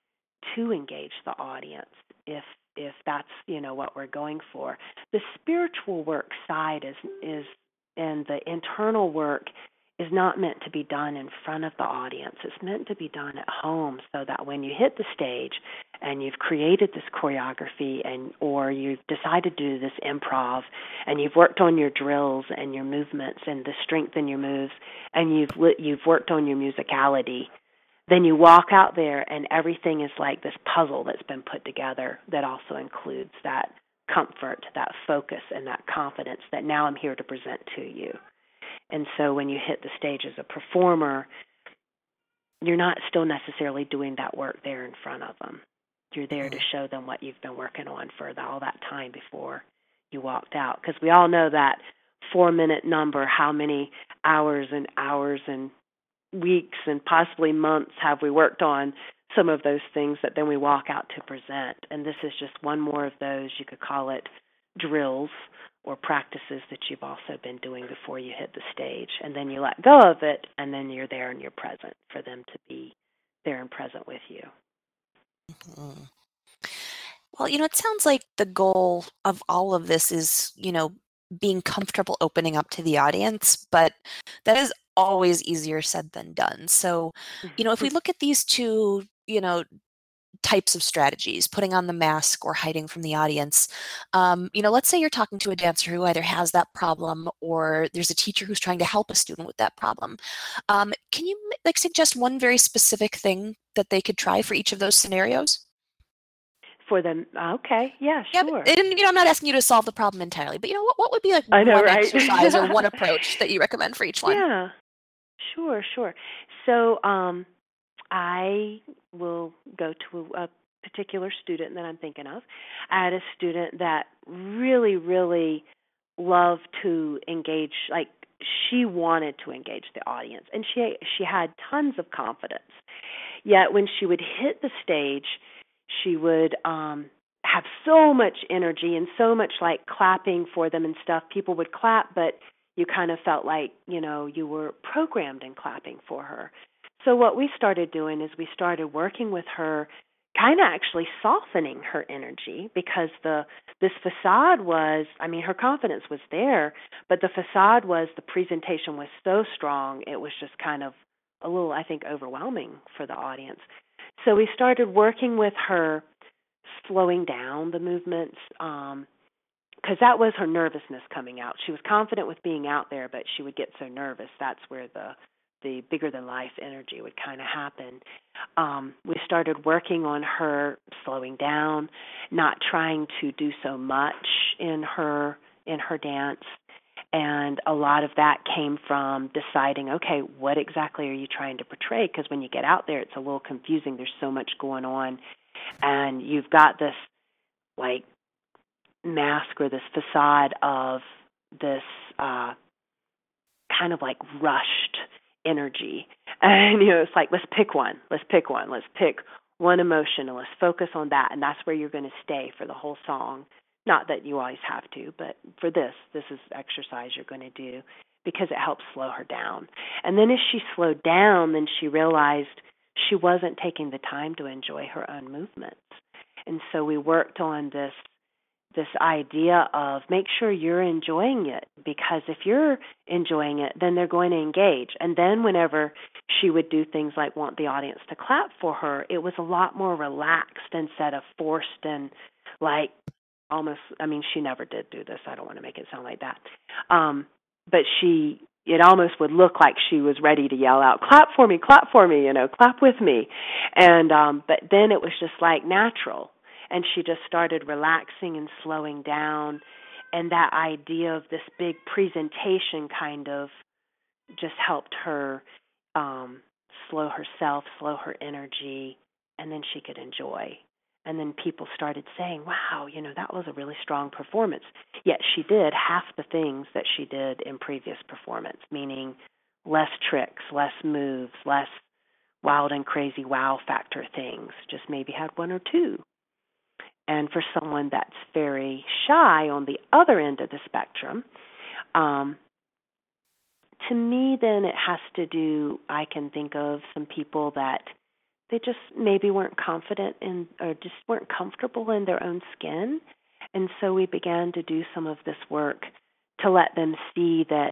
to engage the audience, if if that's, you know, what we're going for. The spiritual work side is is and the internal work is not meant to be done in front of the audience. It's meant to be done at home, so that when you hit the stage and you've created this choreography, and or you've decided to do this improv, and you've worked on your drills and your movements and the strength in your moves, and you've you've worked on your musicality, then you walk out there and everything is like this puzzle that's been put together that also includes that comfort, that focus, and that confidence that now I'm here to present to you. And so when you hit the stage as a performer, you're not still necessarily doing that work there in front of them. You're there to show them what you've been working on for all that time before you walked out. Because we all know that four-minute number, how many hours and hours and weeks and possibly months have we worked on some of those things that then we walk out to present. And this is just one more of those, you could call it drills or practices that you've also been doing before you hit the stage. And then you let go of it, and then you're there and you're present for them to be there and present with you. Mm-hmm. Well, you know, it sounds like the goal of all of this is, you know, being comfortable opening up to the audience, but that is always easier said than done. So, you know, if we look at these two, you know, types of strategies, putting on the mask or hiding from the audience, um, you know, let's say you're talking to a dancer who either has that problem or there's a teacher who's trying to help a student with that problem. Um, can you like suggest one very specific thing that they could try for each of those scenarios? For them, okay, yeah, Yeah, sure. but, and, you know, I'm not asking you to solve the problem entirely, but you know, what, what would be like I know, one right? exercise or one approach that you recommend for each one? Yeah, sure, sure. So um, I will go to a particular student that I'm thinking of. I had a student that really, really loved to engage, like she wanted to engage the audience, and she she had tons of confidence. Yet when she would hit the stage, she would um, have so much energy and so much like clapping for them and stuff. People would clap, but you kind of felt like, you know, you were programmed in clapping for her. So what we started doing is we started working with her kind of actually softening her energy because the this facade was, I mean, her confidence was there, but the facade was, the presentation was so strong, it was just kind of a little, I think, overwhelming for the audience. So we started working with her, slowing down the movements, um, because that was her nervousness coming out. She was confident with being out there, but she would get so nervous. That's where the the bigger than life energy would kind of happen. Um, we started working on her slowing down, not trying to do so much in her in her dance. And a lot of that came from deciding, okay, what exactly are you trying to portray? Because when you get out there, it's a little confusing. There's so much going on. And you've got this, like, mask or this facade of this uh, kind of like rushed energy. And, you know, it's like, let's pick one. Let's pick one. Let's pick one emotion and let's focus on that. And that's where you're going to stay for the whole song. Not that you always have to, but for this, this is exercise you're going to do because it helps slow her down. And then as she slowed down, then she realized she wasn't taking the time to enjoy her own movements. And so we worked on this this idea of make sure you're enjoying it, because if you're enjoying it, then they're going to engage. And then whenever she would do things like want the audience to clap for her, it was a lot more relaxed instead of forced and like almost, I mean, she never did do this. I don't want to make it sound like that. Um, but she, it almost would look like she was ready to yell out, clap for me, clap for me, you know, clap with me. And um, but then it was just like natural. And she just started relaxing and slowing down. And that idea of this big presentation kind of just helped her um, slow herself, slow her energy, and then she could enjoy. And then people started saying, wow, you know, that was a really strong performance. Yet she did half the things that she did in previous performance, meaning less tricks, less moves, less wild and crazy wow factor things, just maybe had one or two. And for someone that's very shy on the other end of the spectrum, um, to me then it has to do, I can think of some people that they just maybe weren't confident in or just weren't comfortable in their own skin. And so we began to do some of this work to let them see that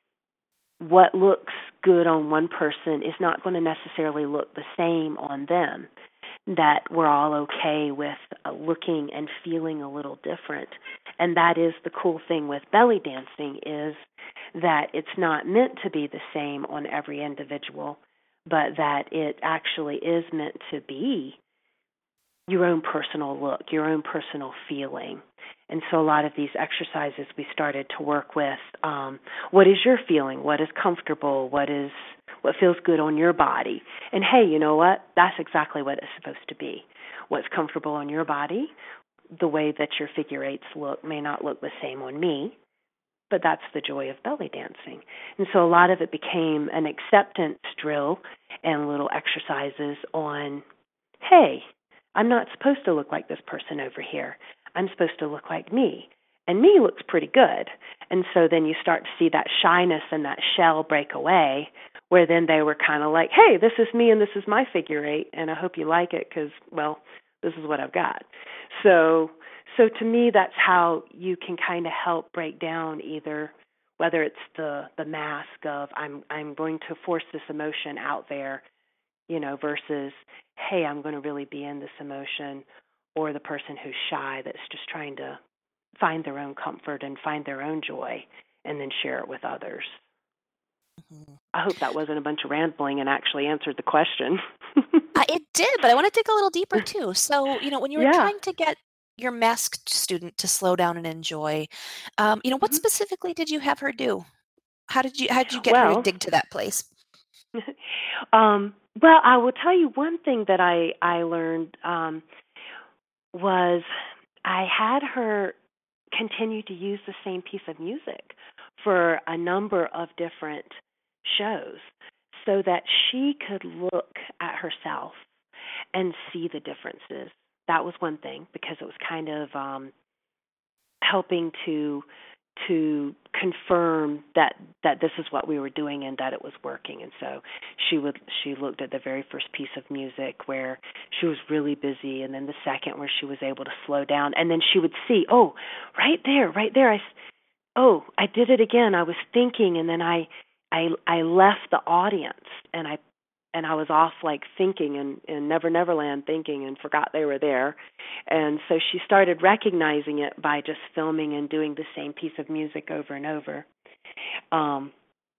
what looks good on one person is not going to necessarily look the same on them, that we're all okay with uh, looking and feeling a little different. And that is the cool thing with belly dancing, is that it's not meant to be the same on every individual, but that it actually is meant to be your own personal look, your own personal feeling. And so a lot of these exercises we started to work with, um, what is your feeling? What is comfortable? What is what feels good on your body? And hey, you know what? That's exactly what it's supposed to be. What's comfortable on your body, the way that your figure eights look may not look the same on me, but that's the joy of belly dancing. And so a lot of it became an acceptance drill and little exercises on, hey, I'm not supposed to look like this person over here. I'm supposed to look like me. And me looks pretty good. And so then you start to see that shyness and that shell break away, where then they were kind of like, hey, this is me and this is my figure eight, and I hope you like it because, well, this is what I've got. So so to me, that's how you can kind of help break down either whether it's the, the mask of I'm I'm going to force this emotion out there, you know, versus, hey, I'm going to really be in this emotion, or the person who's shy that's just trying to find their own comfort and find their own joy and then share it with others. Mm-hmm. I hope that wasn't a bunch of rambling and actually answered the question. uh, it did, but I want to dig a little deeper too. So, you know, when you were yeah. trying to get your masked student to slow down and enjoy, um, you know, what mm-hmm. specifically did you have her do? How did you how did you get well, her to dig to that place? um, well, I will tell you one thing that I, I learned um, was I had her continue to use the same piece of music for a number of different shows so that she could look at herself and see the differences. That was one thing, because it was kind of um, helping to to confirm that that this is what we were doing and that it was working. And so she would she looked at the very first piece of music where she was really busy, and then the second where she was able to slow down, and then she would see, oh, right there, right there, I oh, I did it again. I was thinking, and then I I I left the audience, and I and I was off like thinking in, in Never Neverland thinking and forgot they were there. And so she started recognizing it by just filming and doing the same piece of music over and over. Um,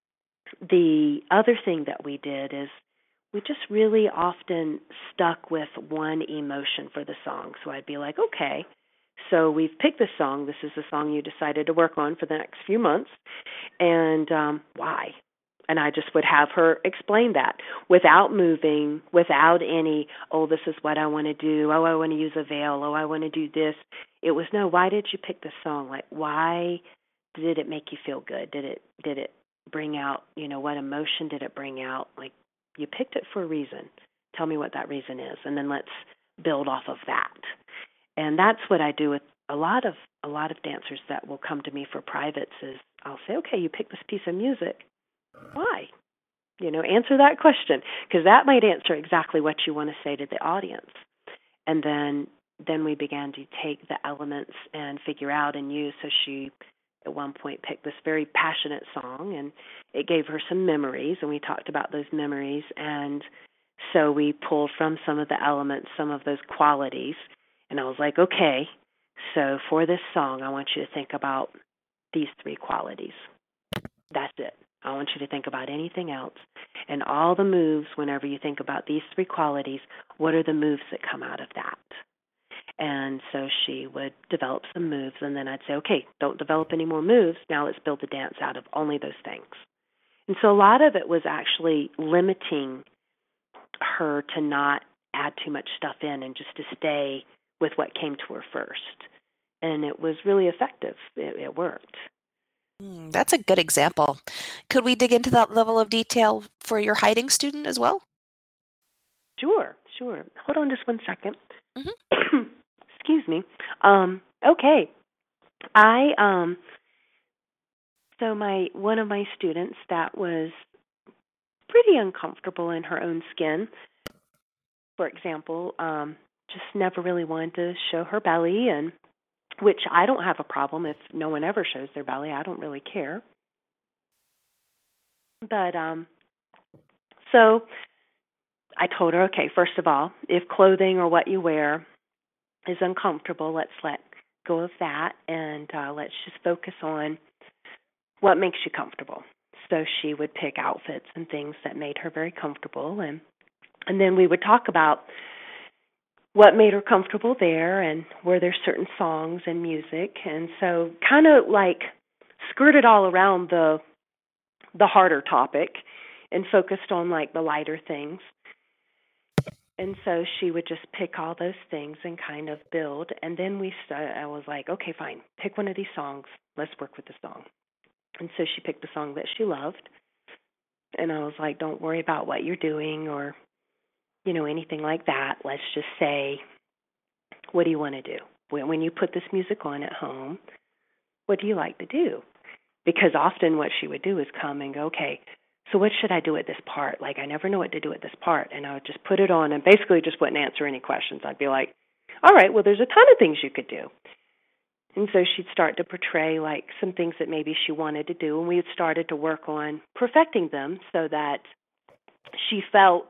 the other thing that we did is we just really often stuck with one emotion for the song. So I'd be like, okay, so we've picked this song. This is the song you decided to work on for the next few months. And um, why? And I just would have her explain that without moving, without any, oh, this is what I want to do. Oh, I want to use a veil. Oh, I want to do this. It was, no, why did you pick this song? Like, why did it make you feel good? Did it did it bring out, you know, what emotion did it bring out? Like, you picked it for a reason. Tell me what that reason is, and then let's build off of that. And that's what I do with a lot of a lot of dancers that will come to me for privates is I'll say, okay, you picked this piece of music. Why? You know, answer that question, because that might answer exactly what you want to say to the audience. And then then we began to take the elements and figure out and use. So she, at one point, picked this very passionate song, and it gave her some memories, and we talked about those memories. And so we pulled from some of the elements, some of those qualities, and I was like, okay, so for this song, I want you to think about these three qualities. That's it. I want you to think about anything else. And all the moves, whenever you think about these three qualities, what are the moves that come out of that? And so she would develop some moves, and then I'd say, okay, don't develop any more moves. Now let's build a dance out of only those things. And so a lot of it was actually limiting her to not add too much stuff in and just to stay with what came to her first. And it was really effective. It, it worked. Mm, that's a good example. Could we dig into that level of detail for your hiding student as well? Sure, sure. Hold on just one second. Mm-hmm. Excuse me. Um, okay. I um so my one of my students that was pretty uncomfortable in her own skin, for example, um, just never really wanted to show her belly, and which I don't have a problem if no one ever shows their belly. I don't really care. But um, so I told her, okay, first of all, if clothing or what you wear is uncomfortable, let's let go of that, and uh, let's just focus on what makes you comfortable. So she would pick outfits and things that made her very comfortable, and and then we would talk about what made her comfortable there, and were there certain songs and music, and so kind of like skirted all around the the harder topic and focused on like the lighter things. And so she would just pick all those things and kind of build, and then we started, I was like, okay, fine, pick one of these songs. Let's work with the song. And so she picked the song that she loved, and I was like, don't worry about what you're doing or, you know, anything like that. Let's just say, what do you want to do? When, when you put this music on at home, what do you like to do? Because often what she would do is come and go, okay, so what should I do at this part? Like, I never know what to do at this part. And I would just put it on and basically just wouldn't answer any questions. I'd be like, all right, well, there's a ton of things you could do. And so she'd start to portray like some things that maybe she wanted to do, and we had started to work on perfecting them so that she felt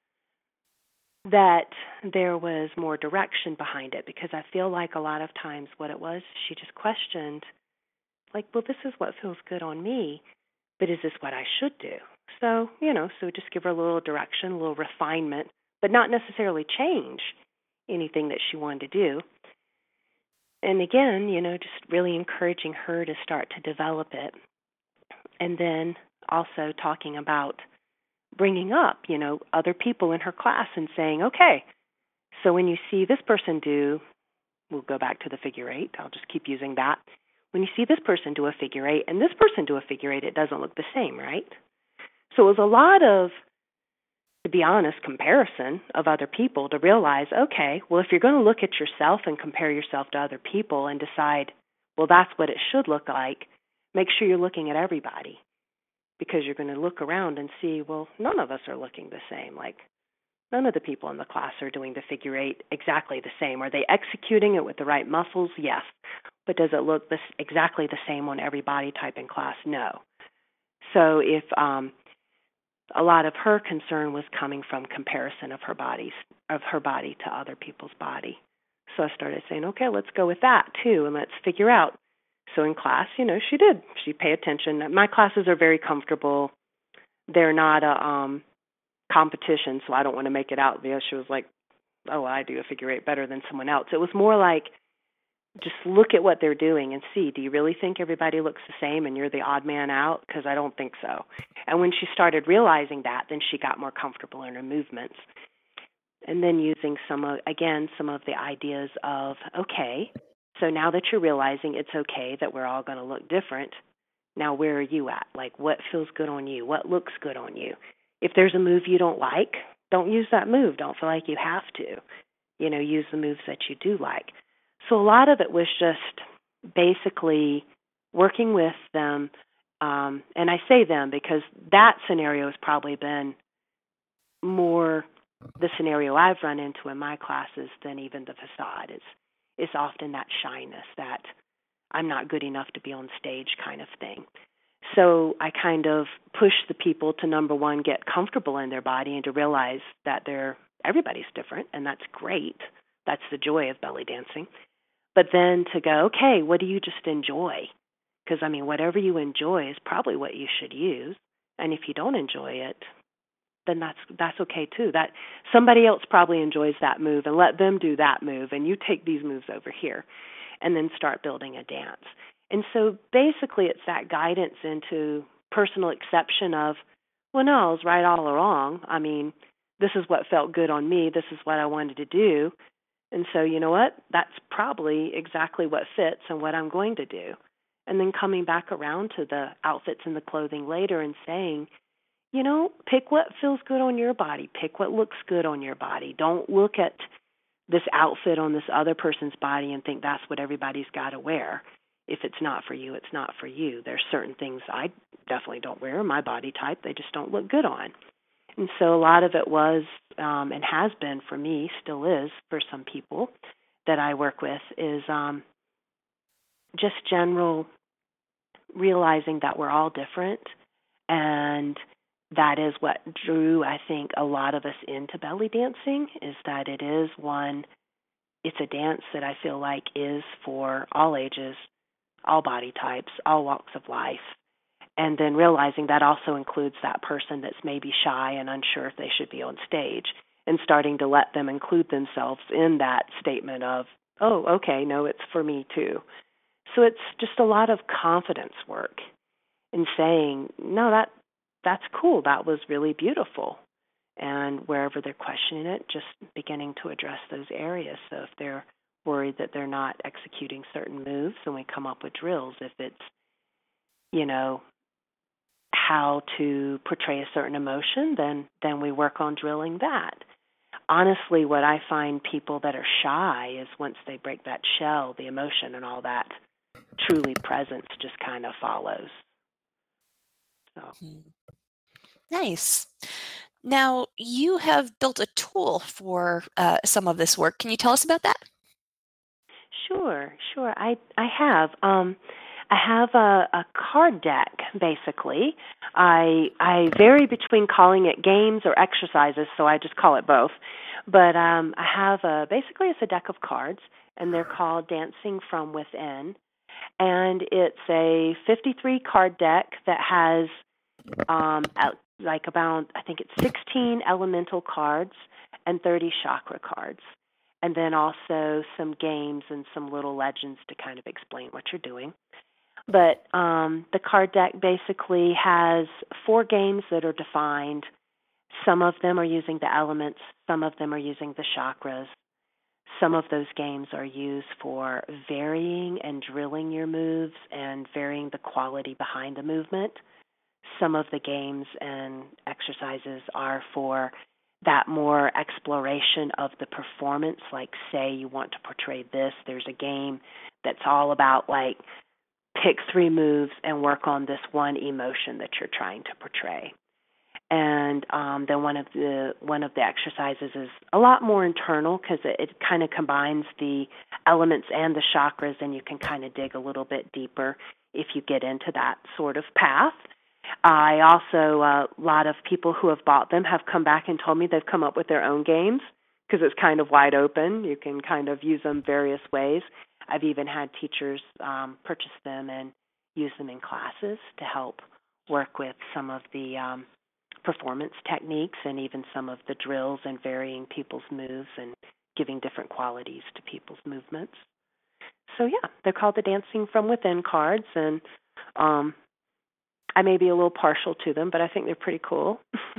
that there was more direction behind it, because I feel like a lot of times what it was, she just questioned, like, well, this is what feels good on me, but is this what I should do? So, you know, so just give her a little direction, a little refinement, but not necessarily change anything that she wanted to do. And again, you know, just really encouraging her to start to develop it. And then also talking about bringing up, you know, other people in her class and saying, okay, so when you see this person do, we'll go back to the figure eight, I'll just keep using that. When you see this person do a figure eight and this person do a figure eight, it doesn't look the same, right? So it was a lot of, to be honest, comparison of other people to realize, okay, well, if you're going to look at yourself and compare yourself to other people and decide, well, that's what it should look like, make sure you're looking at everybody, because you're going to look around and see, well, none of us are looking the same. Like, none of the people in the class are doing the figure eight exactly the same. Are they executing it with the right muscles? Yes. But does it look this, exactly the same on every body type in class? No. So if um, a lot of her concern was coming from comparison of her bodies, of her body to other people's body. So I started saying, okay, let's go with that too, and let's figure out. So in class, you know, she did. She paid attention. My classes are very comfortable. They're not a um, competition, so I don't want to make it out because she was like, oh, I do a figure eight better than someone else. It was more like, just look at what they're doing and see, do you really think everybody looks the same and you're the odd man out? Because I don't think so. And when she started realizing that, then she got more comfortable in her movements. And then using some of, again, some of the ideas of, okay, so now that you're realizing it's okay that we're all going to look different, now where are you at? Like, what feels good on you? What looks good on you? If there's a move you don't like, don't use that move. Don't feel like you have to. You know, use the moves that you do like. So a lot of it was just basically working with them, um, and I say them because that scenario has probably been more the scenario I've run into in my classes than even the facade. It's, it's often that shyness, that I'm not good enough to be on stage kind of thing. So I kind of push the people to, number one, get comfortable in their body and to realize that they're everybody's different, and that's great. That's the joy of belly dancing. But then to go, okay, what do you just enjoy? Because, I mean, whatever you enjoy is probably what you should use. And if you don't enjoy it, then that's that's okay too. That somebody else probably enjoys that move, and let them do that move, and you take these moves over here, and then start building a dance. And so basically it's that guidance into personal exception of, well, no, I was right all along. I mean, this is what felt good on me. This is what I wanted to do. And so, you know what? That's probably exactly what fits and what I'm going to do. And then coming back around to the outfits and the clothing later and saying, you know, pick what feels good on your body. Pick what looks good on your body. Don't look at this outfit on this other person's body and think that's what everybody's got to wear. If it's not for you, it's not for you. There's certain things I definitely don't wear in my body type. They just don't look good on. And so a lot of it was, um, and has been for me, still is for some people that I work with, is um, just general realizing that we're all different. And that is what drew, I think, a lot of us into belly dancing, is that it is one, it's a dance that I feel like is for all ages, all body types, all walks of life. And then realizing that also includes that person that's maybe shy and unsure if they should be on stage, and starting to let them include themselves in that statement of, oh, okay, no, it's for me too. So it's just a lot of confidence work in saying, no, that that's cool. That was really beautiful. And wherever they're questioning it, just beginning to address those areas. So if they're worried that they're not executing certain moves, then we come up with drills. If it's, you know, how to portray a certain emotion, then then we work on drilling that. Honestly, what I find people that are shy is once they break that shell, the emotion and all that truly presence just kind of follows. So. Nice. Now, you have built a tool for uh, some of this work. Can you tell us about that? Sure, sure. I I have. Um, I have a, a card deck, basically. I I vary between calling it games or exercises, so I just call it both. But um, I have a, basically it's a deck of cards, and they're called Dancing from Within. And it's a fifty-three card deck that has um, like about, I think it's sixteen elemental cards and thirty chakra cards. And then also some games and some little legends to kind of explain what you're doing. But um, the card deck basically has four games that are defined. Some of them are using the elements. Some of them are using the chakras. Some of those games are used for varying and drilling your moves and varying the quality behind the movement. Some of the games and exercises are for that more exploration of the performance, like say you want to portray this. There's a game that's all about like pick three moves and work on this one emotion that you're trying to portray. And um, then one of the one of the exercises is a lot more internal because it, it kind of combines the elements and the chakras, and you can kind of dig a little bit deeper if you get into that sort of path. I also, uh, a lot of people who have bought them have come back and told me they've come up with their own games because it's kind of wide open. You can kind of use them various ways. I've even had teachers um, purchase them and use them in classes to help work with some of the um, performance techniques and even some of the drills and varying people's moves and giving different qualities to people's movements. So yeah, they're called the Dancing from Within cards, and um, I may be a little partial to them, but I think they're pretty cool.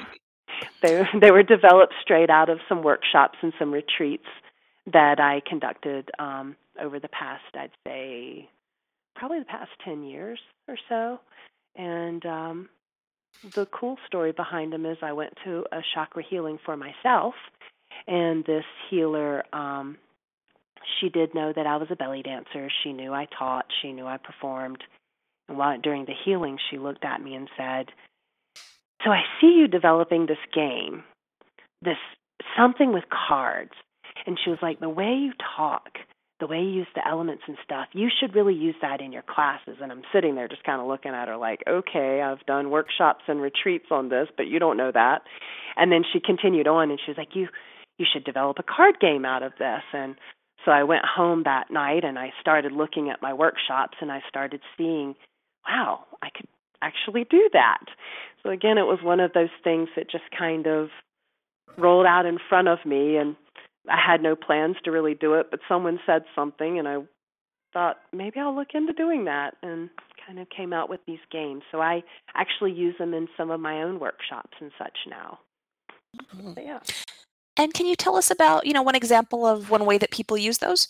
they they were developed straight out of some workshops and some retreats that I conducted um, over the past, I'd say, probably the past ten years or so, and um, the cool story behind them is I went to a chakra healing for myself, and this healer, um, she did know that I was a belly dancer. She knew I taught. She knew I performed. And while during the healing, she looked at me and said, "So I see you developing this game, this something with cards." And she was like, "The way you talk, the way you use the elements and stuff, you should really use that in your classes." And I'm sitting there just kind of looking at her like, okay, I've done workshops and retreats on this, but you don't know that. And then she continued on, and she was like, you you should develop a card game out of this. And so I went home that night, and I started looking at my workshops, and I started seeing, wow, I could actually do that. So again, it was one of those things that just kind of rolled out in front of me, and I had no plans to really do it, but someone said something, and I thought maybe I'll look into doing that, and kind of came out with these games. So I actually use them in some of my own workshops and such now. Mm-hmm. So, yeah. And can you tell us about, you know, one example of one way that people use those?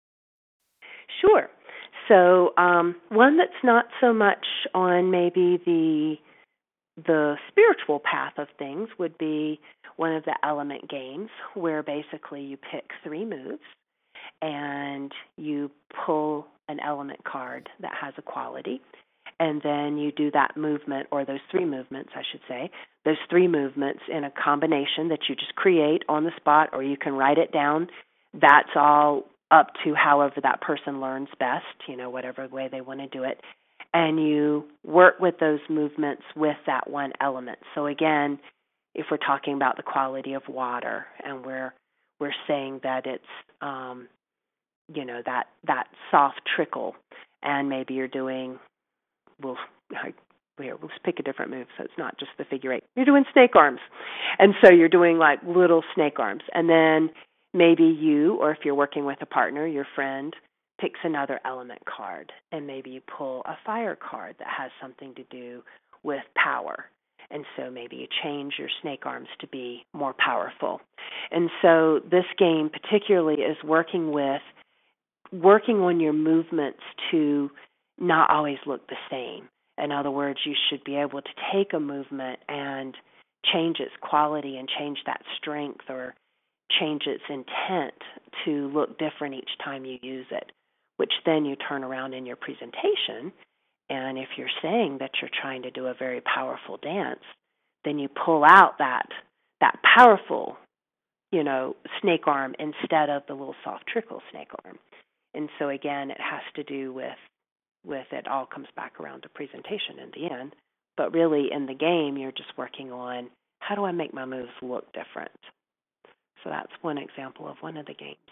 Sure. So um, one that's not so much on maybe the the spiritual path of things would be one of the element games, where basically you pick three moves and you pull an element card that has a quality, and then you do that movement, or those three movements, I should say, those three movements in a combination that you just create on the spot, or you can write it down. That's all up to however that person learns best, you know, whatever way they want to do it. And you work with those movements with that one element. So again, if we're talking about the quality of water, and we're we're saying that it's um, you know, that that soft trickle, and maybe you're doing, we'll here, let's pick a different move so it's not just the figure eight. You're doing snake arms, and so you're doing like little snake arms, and then maybe you, or if you're working with a partner, your friend picks another element card, and maybe you pull a fire card that has something to do with power. And so maybe you change your snake arms to be more powerful. And so this game particularly is working with, working on your movements to not always look the same. In other words, you should be able to take a movement and change its quality and change that strength, or change its intent to look different each time you use it, which then you turn around in your presentation. And if you're saying that you're trying to do a very powerful dance, then you pull out that that powerful, you know, snake arm instead of the little soft trickle snake arm. And so again, it has to do with, with it all comes back around to presentation in the end. But really in the game, you're just working on, how do I make my moves look different? So that's one example of one of the games.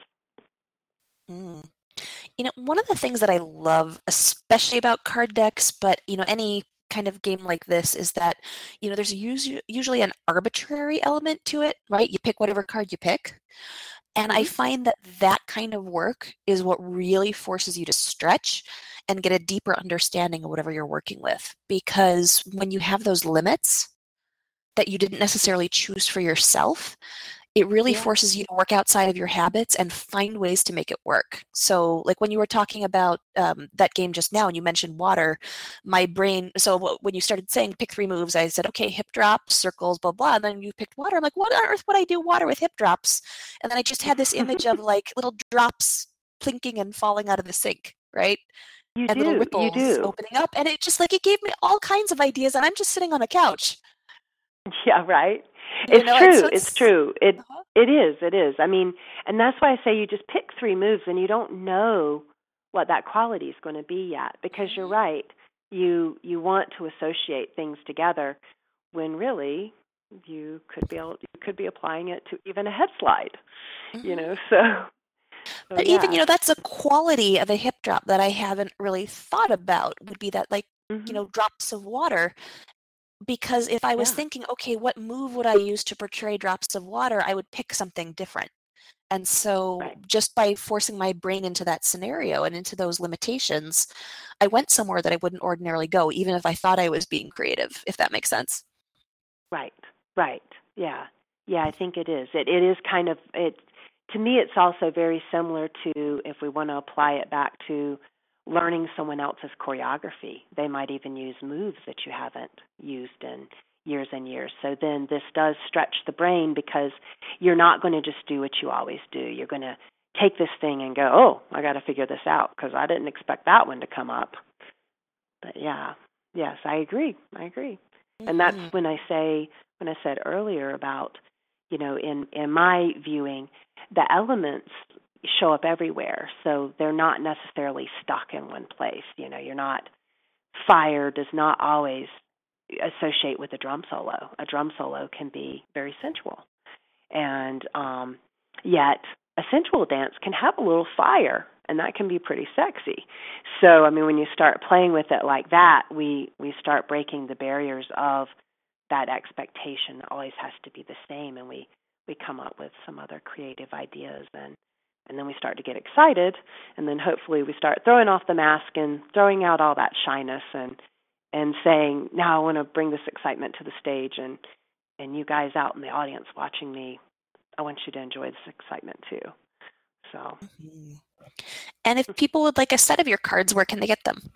Mm. You know, one of the things that I love, especially about card decks, but, you know, any kind of game like this, is that, you know, there's usually, usually an arbitrary element to it, right? You pick whatever card you pick. And I find that that kind of work is what really forces you to stretch and get a deeper understanding of whatever you're working with. Because when you have those limits that you didn't necessarily choose for yourself, it really Yeah. forces you to work outside of your habits and find ways to make it work. So like when you were talking about um, that game just now, and you mentioned water, my brain, so when you started saying pick three moves, I said, okay, hip drops, circles, blah, blah. And then you picked water. I'm like, what on earth would I do water with hip drops? And then I just had this image of like little drops plinking and falling out of the sink, right? You and little do, you ripples do. opening up. And it just like it gave me all kinds of ideas, and I'm just sitting on a couch. Yeah, right. You It's know, and so true. It's it's true. It uh it is. It is. I mean, and that's why I say you just pick three moves, and you don't know what that quality is going to be yet, because you're right. You you want to associate things together when really you could be able, you could be applying it to even a head slide. You hmm know, so so But even, you yeah. know, that's a quality of a hip drop that I haven't really thought about would be that, like, you Mhm. know, drops of water. Because if I was Yeah. thinking, okay, what move would I use to portray drops of water, I would pick something different. And so Right. just by forcing my brain into that scenario and into those limitations, I went somewhere that I wouldn't ordinarily go, even if I thought I was being creative, if that makes sense. Right, right. Yeah. Yeah, I think it is. It it is kind of it to me it's also very similar to, if we want to apply it back to learning someone else's choreography. They might even use moves that you haven't used in years and years. So then this does stretch the brain, because you're not going to just do what you always do. You're going to take this thing and go, "Oh, I got to figure this out because I didn't expect that one to come up." But yeah. Yes, I agree. I agree. And that's hmm when I say, when I said earlier about, you know, in, in my viewing, the elements show up everywhere. So they're not necessarily stuck in one place. You know, you're not, fire does not always associate with a drum solo. A drum solo can be very sensual. And um, yet, a sensual dance can have a little fire, and that can be pretty sexy. So, I mean, when you start playing with it like that, we we start breaking the barriers of that expectation that always has to be the same, and we we come up with some other creative ideas, and and then we start to get excited, and then hopefully we start throwing off the mask and throwing out all that shyness, and and saying, now I want to bring this excitement to the stage, and and you guys out in the audience watching me, I want you to enjoy this excitement too. So, hmm And if people would like a set of your cards, where can they get them?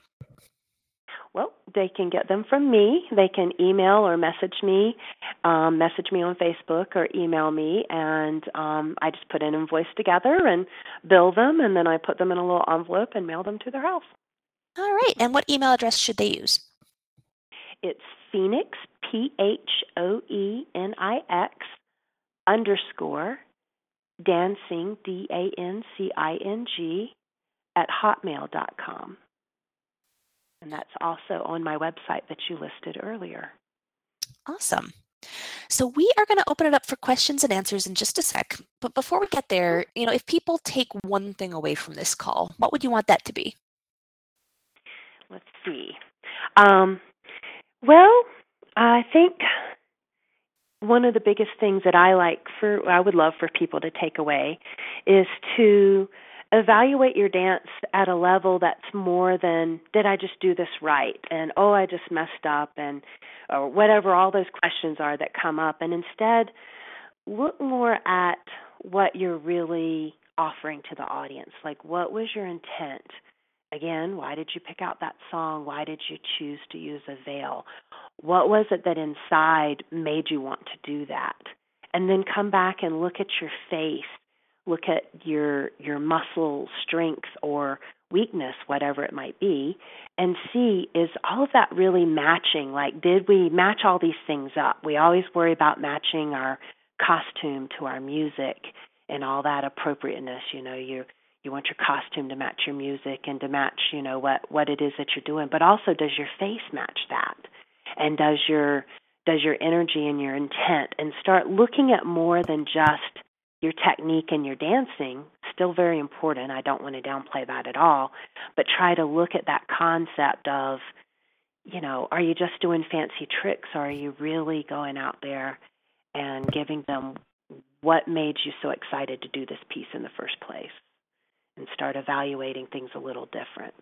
well, they can get them from me. They can email or message me, um, message me on Facebook or email me, and um, I just put an invoice together and bill them, and then I put them in a little envelope and mail them to their house. All right. And what email address should they use? It's Phoenix, P H O E N I X, underscore, dancing, D A N C I N G, at hotmail dot com. And that's also on my website that you listed earlier. Awesome. So we are going to open it up for questions and answers in just a sec. But before we get there, you know, if people take one thing away from this call, what would you want that to be? Let's see. Um, well, I think one of the biggest things that I like for, I would love for people to take away is to evaluate your dance at a level that's more than, did I just do this right? And, oh, I just messed up, and, or whatever all those questions are that come up. And instead, look more at what you're really offering to the audience. Like, what was your intent? Again, why did you pick out that song? Why did you choose to use a veil? What was it that inside made you want to do that? And then come back and look at your face, look at your your muscle strength or weakness, whatever it might be, and see, is all of that really matching? Like, did we match all these things up? We always worry about matching our costume to our music and all that appropriateness. You know, you you want your costume to match your music and to match, you know, what what it is that you're doing. But also, does your face match that? And does your does your energy and your intent? And start looking at more than just your technique and your dancing. Still very important. I don't want to downplay that at all. But try to look at that concept of, you know, are you just doing fancy tricks, or are you really going out there and giving them what made you so excited to do this piece in the first place? And start evaluating things a little different.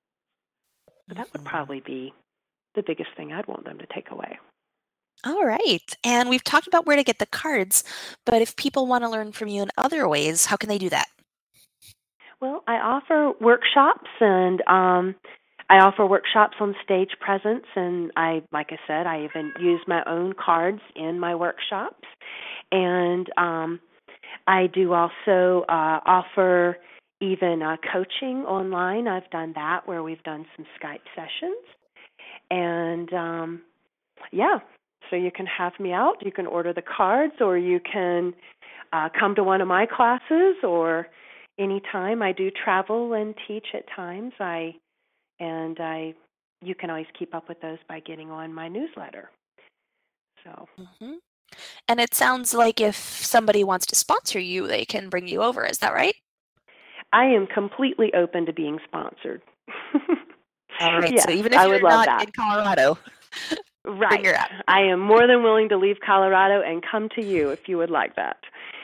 But that would Mhm. probably be the biggest thing I'd want them to take away. All right. And we've talked about where to get the cards, but if people want to learn from you in other ways, how can they do that? Well, I offer workshops, and um, I offer workshops on stage presence, and I, like I said, I even use my own cards in my workshops, and um, I do also uh, offer even uh, coaching online. I've done that where we've done some Skype sessions. And um, yeah, so you can have me out. You can order the cards, or you can uh, come to one of my classes, or anytime. I do travel and teach at times. I and I you can always keep up with those by getting on my newsletter. So. Mm-hmm. And it sounds like if somebody wants to sponsor you, they can bring you over. Is that right? I am completely open to being sponsored. All right. Yes, So even if I you're would love not that. in Colorado, Right. bring your app. I am more than willing to leave Colorado and come to you if you would like that.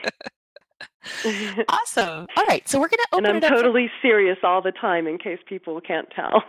Awesome. All right. So we're going to open and I'm it up. totally for... serious all the time in case people can't tell.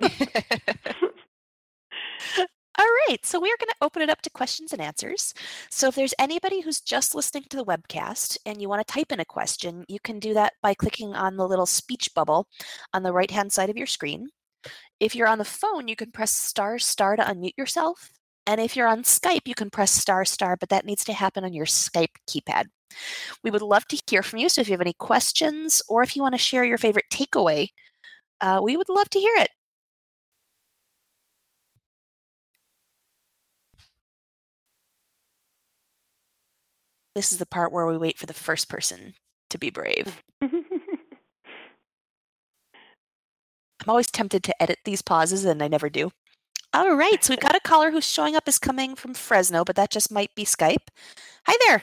All right, so we are going to open it up to questions and answers. So if there's anybody who's just listening to the webcast and you want to type in a question, you can do that by clicking on the little speech bubble on the right-hand side of your screen. If you're on the phone, you can press star star to unmute yourself. And if you're on Skype, you can press star star, but that needs to happen on your Skype keypad. We would love to hear from you, so if you have any questions or if you want to share your favorite takeaway, uh, we would love to hear it. This is the part where we wait for the first person to be brave. I'm always tempted to edit these pauses, and I never do. All right, so we've got a caller who's showing up as coming from Fresno, but that just might be Skype. Hi there.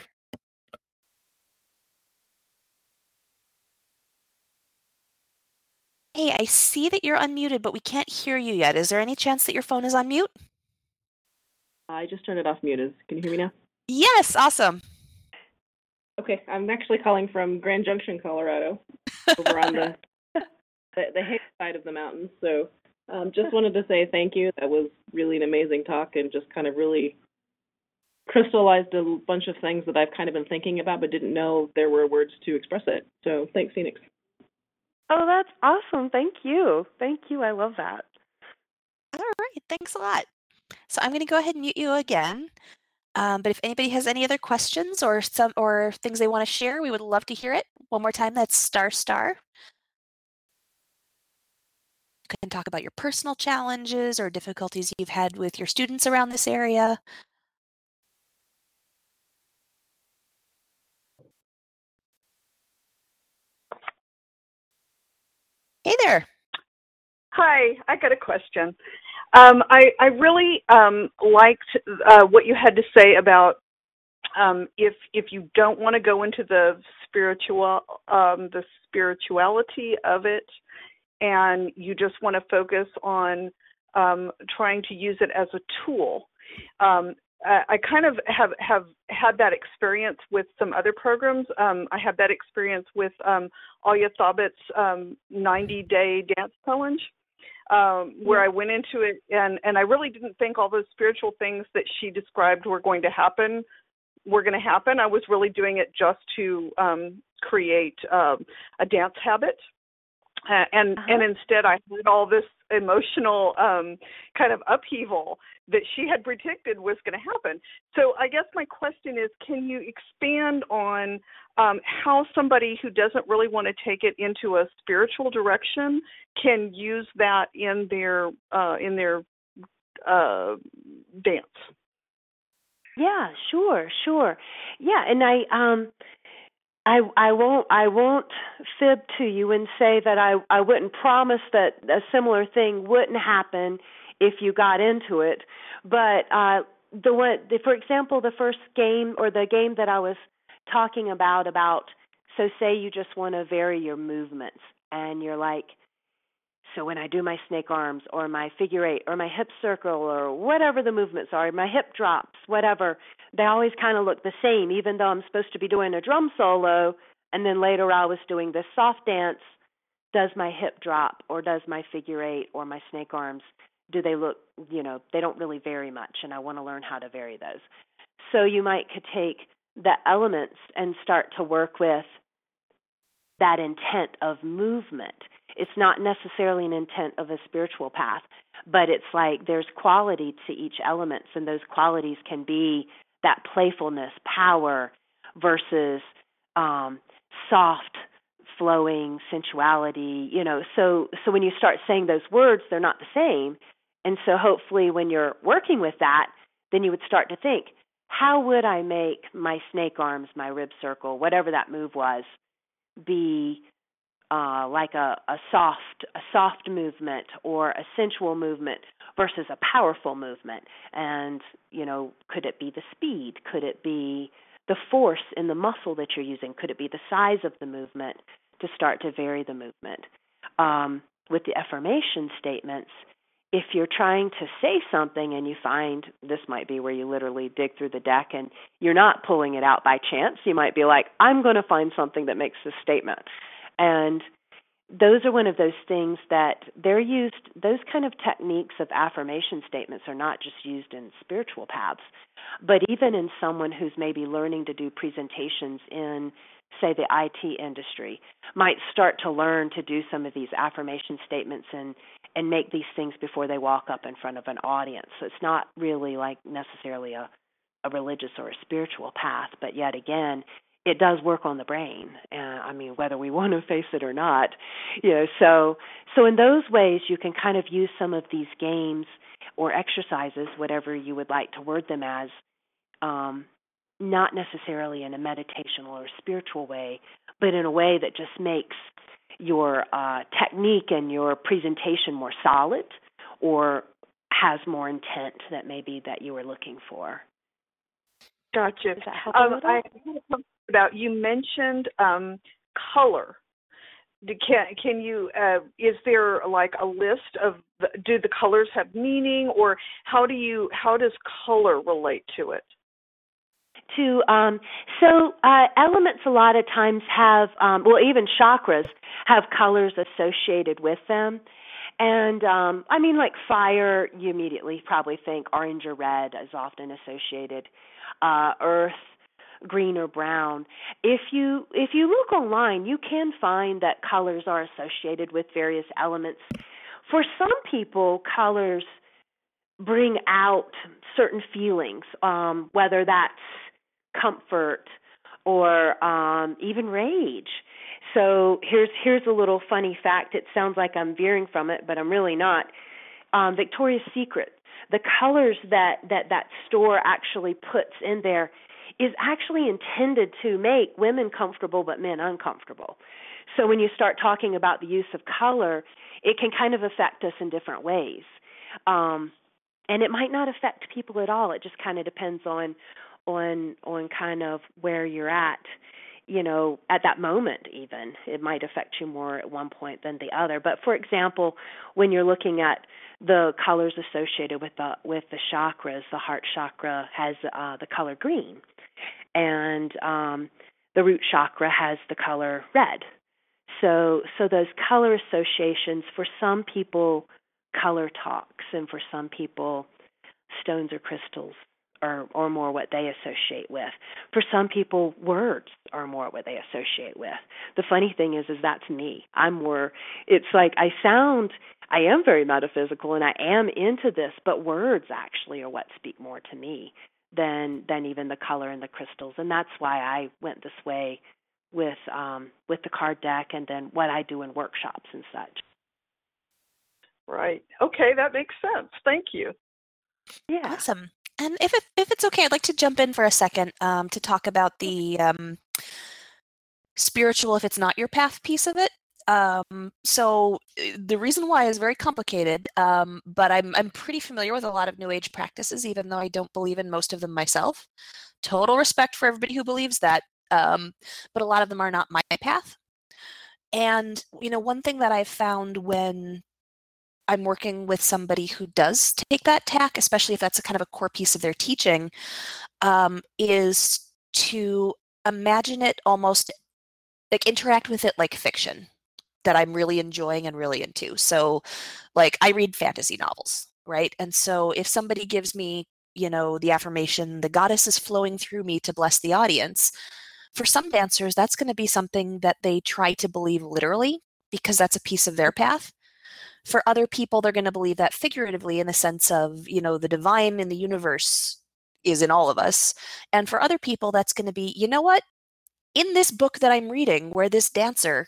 Hey, I see that you're unmuted, but we can't hear you yet. Is there any chance that your phone is on mute? I just turned it off mute. Can you hear me now? Yes, awesome. Okay, I'm actually calling from Grand Junction, Colorado, over on the the, the hay side of the mountains. So um, just wanted to say thank you. That was really an amazing talk and just kind of really crystallized a bunch of things that I've kind of been thinking about but didn't know there were words to express it. So thanks, Phoenix. Oh, that's awesome. Thank you. Thank you. I love that. All right, thanks a lot. So I'm going to go ahead and mute you again. Um, but if anybody has any other questions or some or things they want to share, we would love to hear it. One more time, that's star star. You can talk about your personal challenges or difficulties you've had with your students around this area. Hey there. Hi, I got a question. Um, I, I really um, liked uh, what you had to say about um, if if you don't want to go into the spiritual um, the spirituality of it, and you just want to focus on um, trying to use it as a tool. Um, I, I kind of have, have had that experience with some other programs. Um, I had that experience with um, Alya Thabit's um, ninety-day dance challenge. Um, where I went into it, and, and I really didn't think all those spiritual things that she described were going to happen were going to happen. I was really doing it just to um, create um, a dance habit. Uh, and uh-huh. and instead I had all this emotional um, kind of upheaval that she had predicted was going to happen. So I guess my question is, can you expand on um, how somebody who doesn't really want to take it into a spiritual direction can use that in their uh, in their uh, dance? Yeah, sure, sure. Yeah, and I um I I won't I won't fib to you and say that I I wouldn't promise that a similar thing wouldn't happen if you got into it. But uh, the one, the, for example, the first game or the game that I was talking about about so say you just want to vary your movements and you're like, so when I do my snake arms or my figure eight or my hip circle or whatever the movements are, my hip drops, whatever, they always kind of look the same, even though I'm supposed to be doing a drum solo, and then later I was doing this soft dance. Does my hip drop or does my figure eight or my snake arms, do they look, you know, they don't really vary much, and I want to learn how to vary those. So you might could take the elements and start to work with that intent of movement. It's not necessarily an intent of a spiritual path, but it's like there's quality to each element, and those qualities can be that playfulness, power, versus um, soft flowing, sensuality, you know. So so when you start saying those words, they're not the same. And so hopefully when you're working with that, then you would start to think, how would I make my snake arms, my rib circle, whatever that move was, be uh, like a, a soft a soft movement or a sensual movement versus a powerful movement? And, you know, could it be the speed? Could it be the force in the muscle that you're using? Could it be the size of the movement to start to vary the movement? Um, with the affirmation statements, if you're trying to say something and you find, this might be where you literally dig through the deck and you're not pulling it out by chance, you might be like, I'm going to find something that makes this statement. And those are one of those things that they're used, those kind of techniques of affirmation statements are not just used in spiritual paths, but even in someone who's maybe learning to do presentations in, say, the I T industry, might start to learn to do some of these affirmation statements and, and make these things before they walk up in front of an audience. So it's not really like necessarily a, a religious or a spiritual path, but yet again, it does work on the brain. Uh, I mean, whether we want to face it or not, you know. So, so in those ways, you can kind of use some of these games or exercises, whatever you would like to word them as, um, not necessarily in a meditational or spiritual way, but in a way that just makes your uh, technique and your presentation more solid, or has more intent that maybe that you were looking for. Gotcha. Does that help Um, a little? I about you mentioned um, color. Do, can can you? Uh, is there like a list of the, do the colors have meaning, or how do you how does color relate to it? To um, so uh, elements a lot of times have um, well, even chakras have colors associated with them. And um, I mean, like fire, you immediately probably think orange or red is often associated. Uh, earth, green or brown. If you if you look online, you can find that colors are associated with various elements. For some people, colors bring out certain feelings, um, whether that's comfort or um, even rage. So here's here's a little funny fact. It sounds like I'm veering from it, but I'm really not. Um, Victoria's Secret, the colors that, that that store actually puts in there is actually intended to make women comfortable but men uncomfortable. So when you start talking about the use of color, it can kind of affect us in different ways. Um, and it might not affect people at all. It just kind of depends on on on kind of where you're at, you know, at that moment even. It might affect you more at one point than the other. But for example, when you're looking at the colors associated with the with the chakras, the heart chakra has uh, the color green, and um, the root chakra has the color red. So, so those color associations, for some people, color talks, and for some people, stones or crystals are, are more what they associate with. For some people, words are more what they associate with. The funny thing is, is that's me. I'm more, it's like I sound, I am very metaphysical and I am into this, but words actually are what speak more to me than than even the color and the crystals. And that's why I went this way with um, with the card deck and then what I do in workshops and such. Right. Okay, that makes sense. Thank you. Yeah. Awesome. And if it, if it's okay, I'd like to jump in for a second um, to talk about the um, spiritual, if it's not your path piece of it. Um, so the reason why is very complicated, um, but I'm I'm pretty familiar with a lot of New Age practices, even though I don't believe in most of them myself. Total respect for everybody who believes that, um, but a lot of them are not my path. And you know, one thing that I've found when I'm working with somebody who does take that tack, especially if that's a kind of a core piece of their teaching, um, is to imagine it almost like interact with it like fiction that I'm really enjoying and really into. So like I read fantasy novels, right? And so if somebody gives me, you know, the affirmation, the goddess is flowing through me to bless the audience, for some dancers, that's going to be something that they try to believe literally because that's a piece of their path. For other people, they're going to believe that figuratively in the sense of, you know, the divine in the universe is in all of us. And for other people, that's going to be, you know what? In this book that I'm reading, where this dancer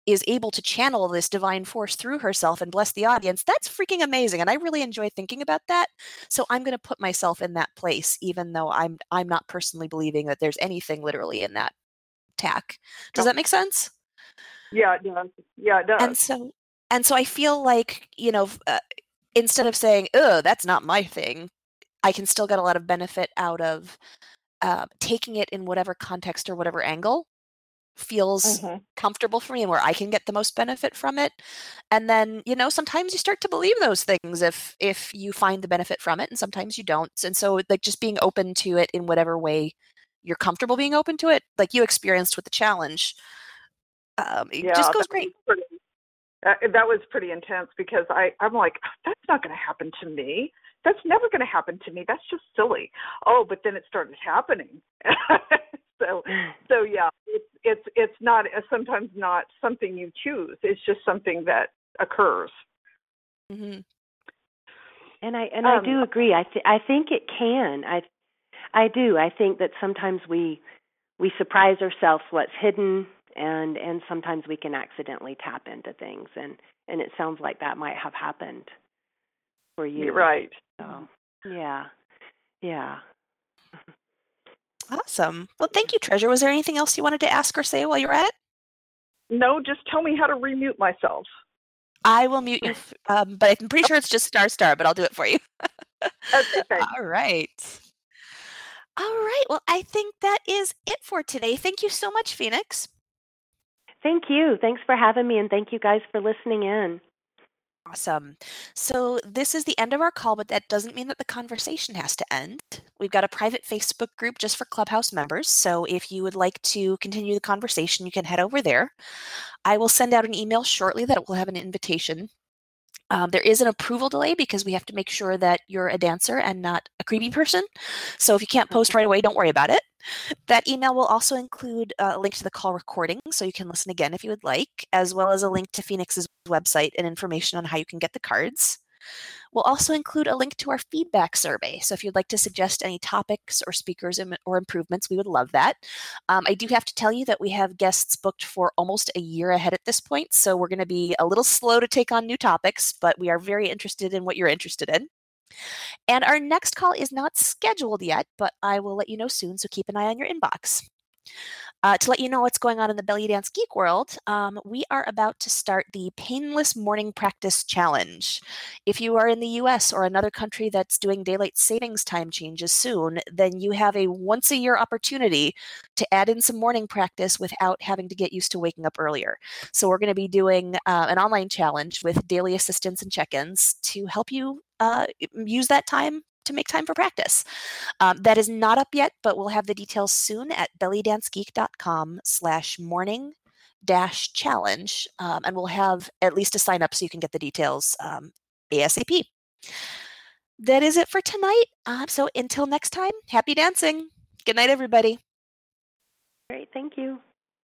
is able to channel this divine force through herself and bless the audience, that's freaking amazing. And I really enjoy thinking about that. So I'm going to put myself in that place, even though I'm I'm not personally believing that there's anything literally in that tack. Does that make sense? Yeah, it does. Yeah, it does. And so, and so I feel like, you know, uh, instead of saying, "Oh, that's not my thing," I can still get a lot of benefit out of uh, taking it in whatever context or whatever angle feels Mm-hmm. comfortable for me and where I can get the most benefit from it. And then, you know, sometimes you start to believe those things if if you find the benefit from it, and sometimes you don't. And so, like, just being open to it in whatever way you're comfortable being open to it, like you experienced with the challenge, um, it Yeah, just goes that great. was pretty, that, that was pretty intense because I, I'm like, that's not going to happen to me. That's never going to happen to me. That's just silly. Oh, but then it started happening. so, so yeah, it's it's it's not sometimes not something you choose. It's just something that occurs. Mm-hmm. And I and Um, I do agree. I th- I think it can. I I do. I think that sometimes we we surprise ourselves what's hidden, and and sometimes we can accidentally tap into things, and and it sounds like that might have happened for you. You're right. So, yeah, yeah. Awesome. Well, thank you, Treasure. Was there anything else you wanted to ask or say while you're at it? No, just tell me how to remute myself. I will mute you, f- um, but I'm pretty sure it's just star star, but I'll do it for you. Okay. All right. All right. Well, I think that is it for today. Thank you so much, Phoenix. Thank you. Thanks for having me, and thank you guys for listening in. Awesome. So this is the end of our call, but that doesn't mean that the conversation has to end. We've got a private Facebook group just for Clubhouse members. So if you would like to continue the conversation, you can head over there. I will send out an email shortly that will have an invitation. Um, there is an approval delay because we have to make sure that you're a dancer and not a creepy person. So if you can't post right away, don't worry about it. That email will also include a link to the call recording, so you can listen again if you would like, as well as a link to Phoenix's website and information on how you can get the cards. We'll also include a link to our feedback survey. So if you'd like to suggest any topics or speakers or improvements, we would love that. Um, I do have to tell you that we have guests booked for almost a year ahead at this point. So we're going to be a little slow to take on new topics, but we are very interested in what you're interested in. And our next call is not scheduled yet, but I will let you know soon. So keep an eye on your inbox. Uh, to let you know what's going on in the Belly Dance Geek world, um, we are about to start the Painless Morning Practice Challenge. If you are in the U S or another country that's doing daylight savings time changes soon, then you have a once-a-year opportunity to add in some morning practice without having to get used to waking up earlier. So we're going to be doing uh, an online challenge with daily assistance and check-ins to help you uh, use that time to make time for practice. Um, that is not up yet, but we'll have the details soon at bellydancegeek.com slash morning dash challenge. Um, and we'll have at least a sign up so you can get the details um, ASAP. That is it for tonight. Uh, so until next time, happy dancing. Good night, everybody. Great. Thank you.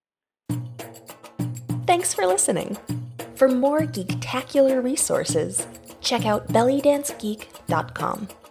Thanks for listening. For more geektacular resources, check out belly dance geek dot com.